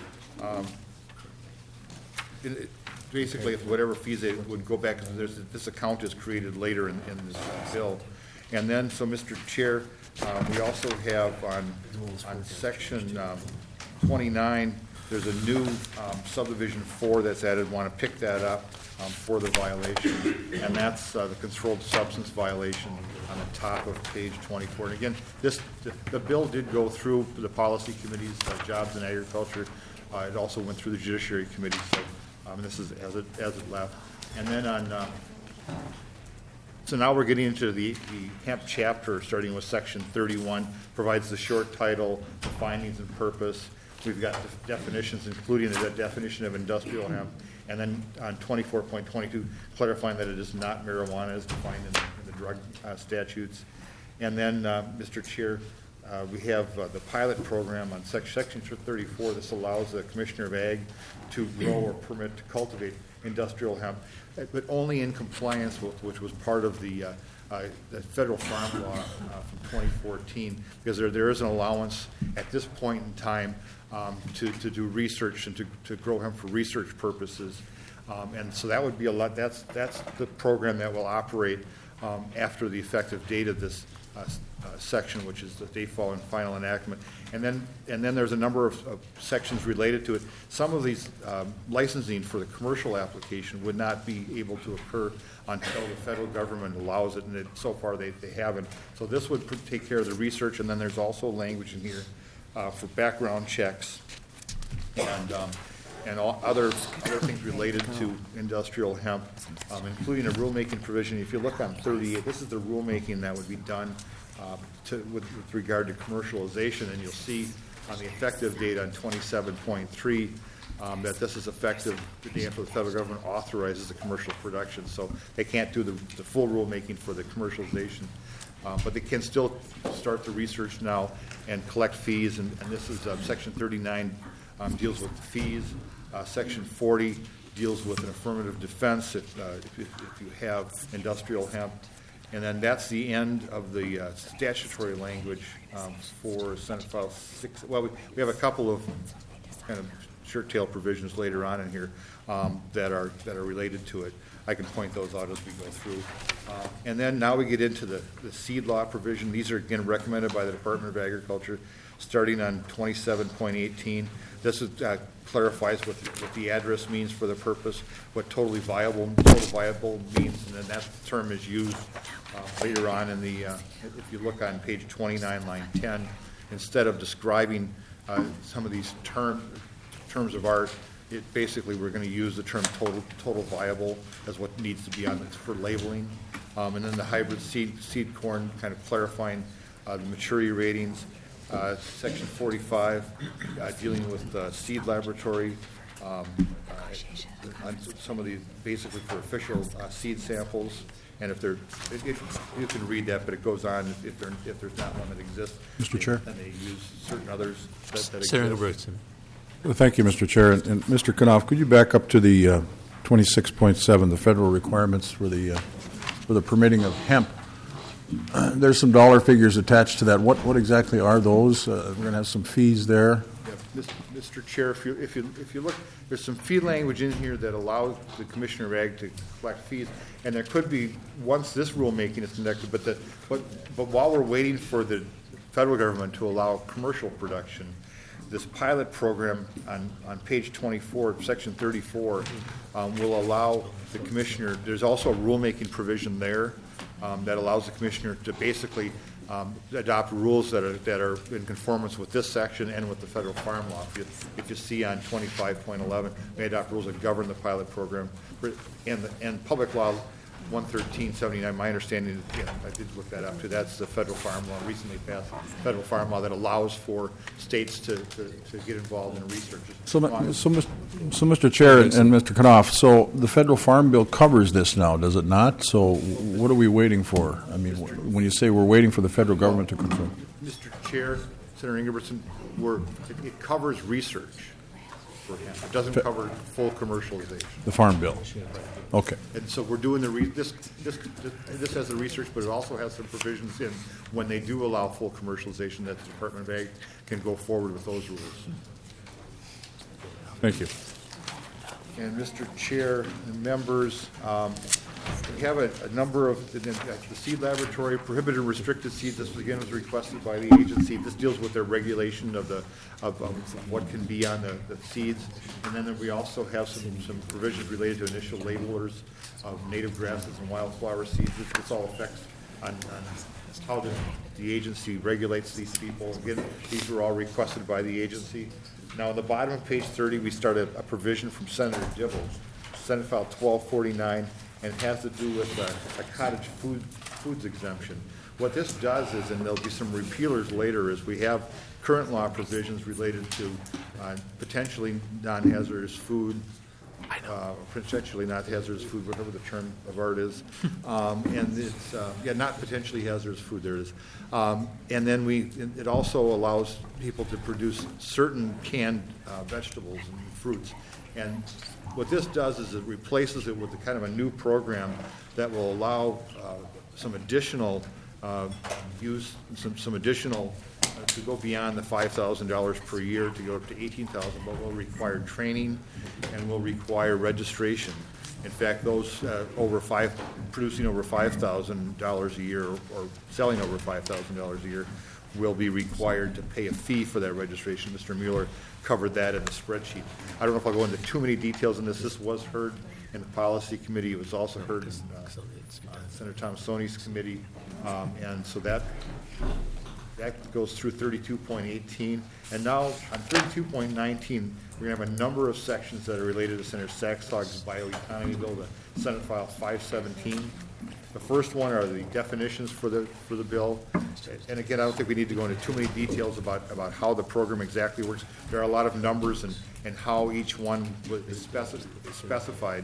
basically, if whatever fees they would go back, this account is created later in this bill. And then, so Mr. Chair, we also have on section 29, there's a new subdivision 4 that's added. Want to pick that up for the violation, and that's the controlled substance violation on the top of page 24. And again, the bill did go through the policy committees, Jobs and Agriculture. It also went through the Judiciary Committee. So this is as it left. And then on so now we're getting into the hemp chapter, starting with section 31, provides the short title, the findings and purpose. We've got definitions, including the definition of industrial hemp. And then on 24.22, clarifying that it is not marijuana as defined in the drug statutes. And then, Mr. Chair, we have the pilot program on section 34. This allows the Commissioner of Ag to grow or permit to cultivate industrial hemp, but only in compliance with which was part of the federal farm law from 2014, because there is an allowance at this point in time to do research and to grow hemp for research purposes. And so that would be a lot. That's the program that will operate after the effective date of this section, which is the date following final enactment. And then there's a number of sections related to it. Some of these licensing for the commercial application would not be able to occur until the federal government allows it, and so far they haven't. So this would take care of the research, and then there's also language in here for background checks and all other things related to industrial hemp, including a rulemaking provision. If you look on 38, this is the rulemaking that would be done with regard to commercialization, and you'll see on the effective date on 27.3 that this is effective the day after the federal government authorizes the commercial production. So they can't do the full rulemaking for the commercialization, but they can still start the research now and collect fees. And this is section 39 deals with the fees. Section 40 deals with an affirmative defense if you have industrial hemp. And then that's the end of the statutory language for Senate File 6. Well, we have a couple of kind of shirt tail provisions later on in here that are related to it. I can point those out as we go through. And then now we get into the seed law provision. These are, again, recommended by the Department of Agriculture, starting on 27.18. This is, clarifies what the address means for the purpose, what total viable means, and then that term is used later on in the, if you look on page 29, line 10, instead of describing some of these terms of art, it basically we're going to use the term total viable as what needs to be on it for labeling. And then the hybrid seed corn, kind of clarifying the maturity ratings. Section 45, dealing with seed laboratory, on some of these basically for official seed samples. And if you can read that, but it goes on if there's not one that exists. Mr. Chair, and they use certain others that Senator exist. Brixton. Well, thank you, Mr. Chair. And Mr. Knopf, could you back up to the 26.7, the federal requirements for the permitting of hemp? There's some dollar figures attached to that. What exactly are those? We're going to have some fees there. Mr. Chair, if you look, there's some fee language in here that allows the Commissioner of Ag to collect fees, and there could be, once this rulemaking is conducted, but while we're waiting for the federal government to allow commercial production, this pilot program on page 24, section 34, will allow the commissioner, there's also a rulemaking provision there that allows the commissioner to basically adopt rules that are in conformance with this section and with the federal farm law. If you see on 25.11, may adopt rules that govern the pilot program, and public law 11379, my understanding, I did look that up too, that's the federal farm law, recently passed federal farm law that allows for states to get involved in research. So Mr. Chair and Mr. Knopf, so the federal farm bill covers this now, does it not? So what are we waiting for? I mean, when you say we're waiting for the federal government to confirm. Mr. Chair, Senator Ingebrigtsen, it covers research. It doesn't cover full commercialization. The farm bill. Okay. And so we're doing this has the research, but it also has some provisions in when they do allow full commercialization that the Department of Ag can go forward with those rules. Thank you. And Mr. Chair and members, we have a number of the seed laboratory prohibited and restricted seeds. This again was requested by the agency. This deals with their regulation of what can be on the seeds, and then we also have some provisions related to initial labelers of native grasses and wildflower seeds. This all affects on how the agency regulates these people. Again, these were all requested by the agency. Now, on the bottom of page 30, we start a provision from Senator Dibble, Senate File 1249. And it has to do with a cottage foods exemption. What this does is, and there'll be some repealers later, is we have current law provisions related to potentially non-hazardous food, potentially not hazardous food, whatever the term of art is, and it's not potentially hazardous food. There is, and then it also allows people to produce certain canned vegetables and fruits, and what this does is it replaces it with a kind of a new program that will allow some additional use, some additional to go beyond the $5,000 per year to go up to $18,000, but will require training and will require registration. In fact, those producing over $5,000 a year or selling over $5,000 a year will be required to pay a fee for that registration. Mr. Mueller covered that in the spreadsheet. I don't know if I'll go into too many details on this. This was heard in the policy committee. It was also heard in Senator Tomassoni's committee. And so that goes through 32.18. And now on 32.19, we're going to have a number of sections that are related to Senator Saxtog's bioeconomy bill, the Senate File 517. The first one are the definitions for the bill. And again, I don't think we need to go into too many details about how the program exactly works. There are a lot of numbers and how each one is specified.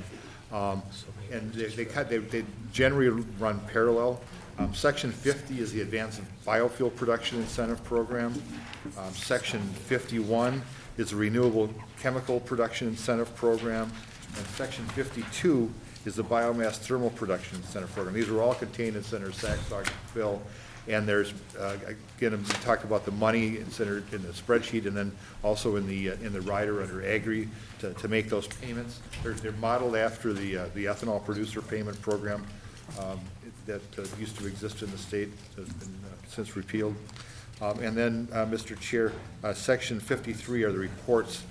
And they generally run parallel. Section 50 is the Advanced Biofuel Production Incentive Program. Section 51 is the Renewable Chemical Production Incentive Program. And Section 52 is the Biomass Thermal Production Incentive Program. These are all contained in Senator Saxtog's bill. And there's, again, we talked about the money in the spreadsheet and then also in the rider under Agri to make those payments. They're modeled after the ethanol producer payment program that used to exist in the state, has been since repealed. And then, Mr. Chair, Section 53 are the reports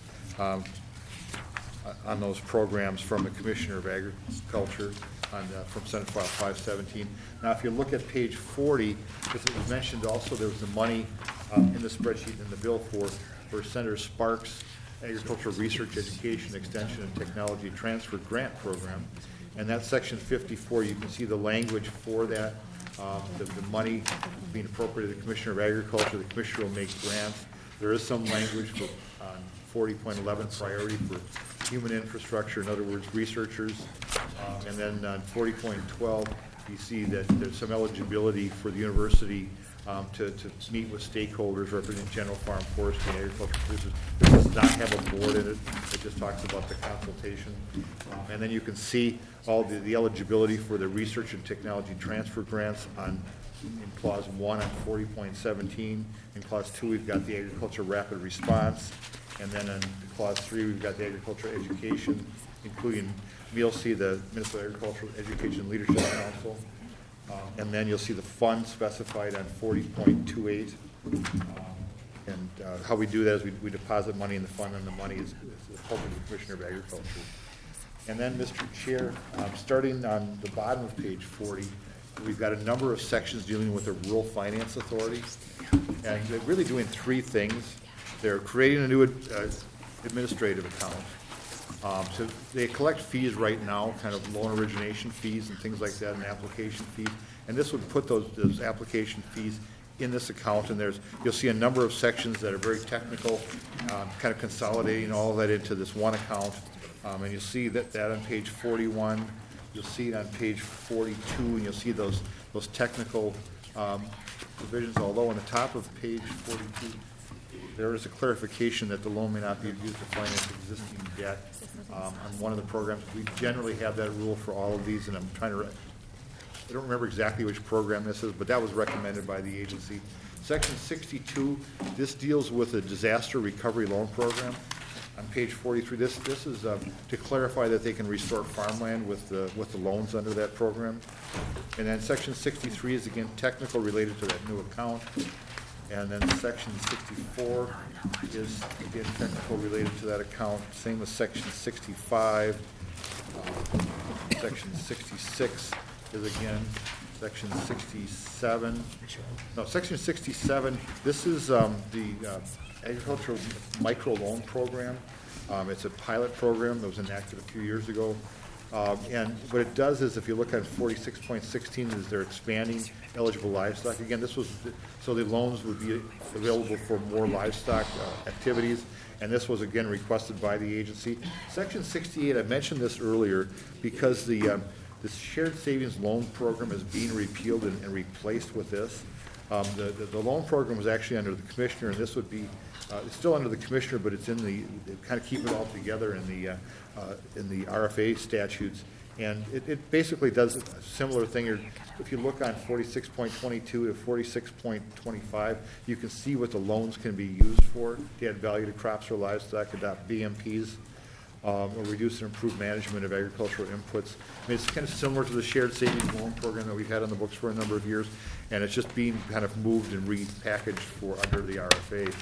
on those programs from the Commissioner of Agriculture from Senate File 517. Now, if you look at page 40, as it was mentioned also, there was the money in the spreadsheet in the bill for Senator Sparks' Agricultural Research, Education, Extension, and Technology Transfer Grant Program. And that's Section 54. You can see the language for that. The money being appropriated to the Commissioner of Agriculture. The Commissioner will make grants. There is some language for 40.11 priority for human infrastructure, in other words, researchers. And then on 40.12, you see that there's some eligibility for the university to meet with stakeholders representing general farm, forestry, and agricultural producers. This does not have a board in it. It just talks about the consultation. And then you can see all the eligibility for the research and technology transfer grants on in Clause 1 on 40.17. In Clause 2, we've got the Agriculture Rapid Response. And then in Clause 3, we've got the Agriculture Education, including MEALC, the Minnesota Agricultural Education Leadership Council. And then you'll see the fund specified on 40.28. And how we do that is we deposit money in the fund, and the money is held with the Commissioner of Agriculture. And then, Mr. Chair, starting on the bottom of page 40, we've got a number of sections dealing with the Rural Finance Authority. And they're really doing three things. They're creating a new administrative account. So they collect fees right now, kind of loan origination fees and things like that, and application fees. And this would put those application fees in this account. And you'll see a number of sections that are very technical, kind of consolidating all of that into this one account. And you'll see that on page 41. You'll see it on page 42, and you'll see those technical provisions. Although on the top of page 42, there is a clarification that the loan may not be used to finance existing debt on one of the programs. We generally have that rule for all of these, and I don't remember exactly which program this is, but that was recommended by the agency. Section 62, this deals with a disaster recovery loan program. On page 43, this is to clarify that they can restore farmland with the loans under that program. And then section 63 is again technical, related to that new account. And then section 64 is again technical, related to that account. Same with section 65. Section 66 is again section 67. No, section 67. This is the Agricultural Micro Loan Program. It's a pilot program that was enacted a few years ago. And what it does is, if you look at 46.16, is they're expanding eligible livestock. Again, this was so the loans would be available for more livestock activities, and this was again requested by the agency. Section 68, I mentioned this earlier, because the shared savings loan program is being repealed and replaced with this. The loan program was actually under the commissioner, and this would be it's still under the commissioner, but it's in they kind of keep it all together in the RFA statutes, and it basically does a similar thing. If you look on 46.22 to 46.25, you can see what the loans can be used for: to add value to crops or livestock, adopt BMPs, or reduce and improve management of agricultural inputs. I mean, it's kind of similar to the shared savings loan program that we've had on the books for a number of years, and it's just being kind of moved and repackaged for under the RFA.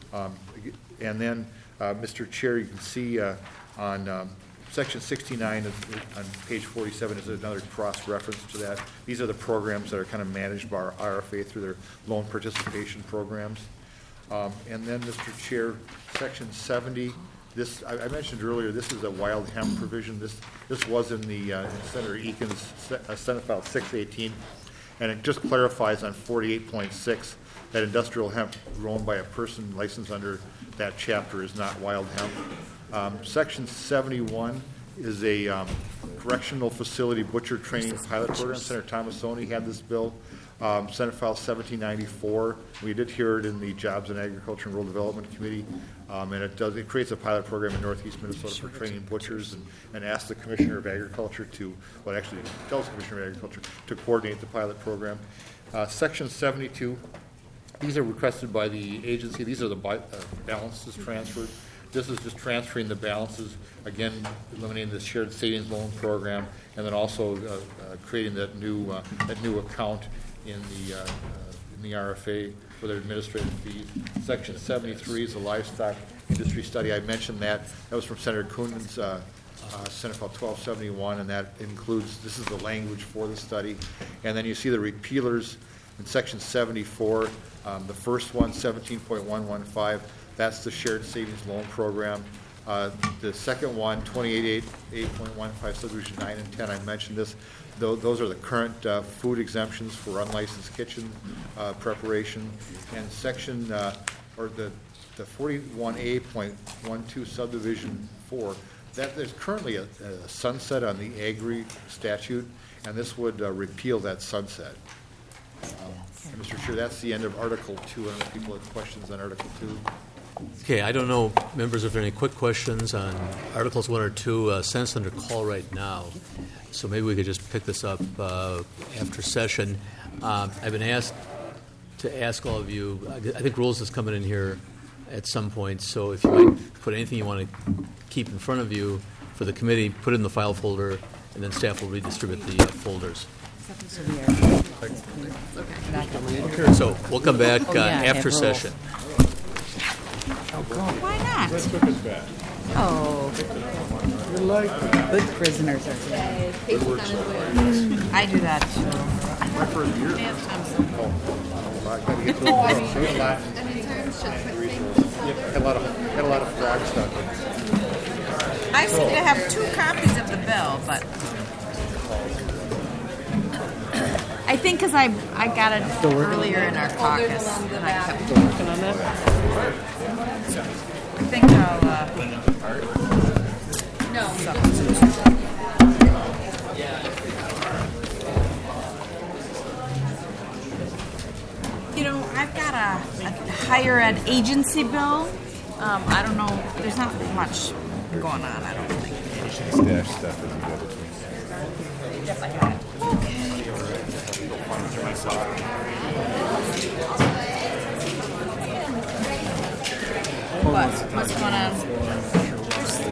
And then, Mr. Chair, you can see on section 69 on page 47 is another cross-reference to that. These are the programs that are kind of managed by our RFA through their loan participation programs. And then, Mr. Chair, section 70. This I mentioned earlier. This is a wild hemp provision. This was in the Senator Eakin's Senate File 618, and it just clarifies on 48.6 that industrial hemp grown by a person licensed under that chapter is not wild hemp. Section 71 is a correctional facility butcher training pilot program. Senator Tomassoni had this bill. Senate File 1794. We did hear it in the Jobs and Agriculture and Rural Development Committee, and it creates a pilot program in Northeast Minnesota for training butchers, and asks the Commissioner of Agriculture tells the Commissioner of Agriculture to coordinate the pilot program. Section 72. These are requested by the agency. These are the balances transferred. This is just transferring the balances, again, eliminating the shared savings loan program, and then also creating that new account in the RFA for their administrative fees. Section 73 is the livestock industry study. I mentioned that. That was from Senator Koonen's Senate File 1271, and that includes, this is the language for the study. And then you see the repealers in Section 74. The first one, 17.115, that's the shared savings loan program. The second one, 28.8.15, subdivision 9 and 10, I mentioned this. Those are the current food exemptions for unlicensed kitchen preparation. And section, or the 41A.12, subdivision 4, there's currently a sunset on the Agri statute, and this would repeal that sunset. Mr. Chair, that's the end of Article 2. I don't know if people have questions on Article 2. Okay, I don't know, members, if there are any quick questions on Articles 1 or 2. Senate's under call right now, so maybe we could just pick this up after session. I've been asked to ask all of you, I think rules is coming in here at some point, so if you might put anything you want to keep in front of you for the committee, put it in the file folder, and then staff will redistribute the folders. So we'll come back after session. Why not? Oh, good prisoners are there. I do that too. Had a lot of frog stuff. I seem to have 2 copies of the bill, but I think because I got it earlier in our caucus, and I kept working on that. I think I'll. No. You know, I've got a higher ed agency bill. I don't know. There's not much going on, I don't think. Stash stuff as we go between. Yes, I got it. What's going on?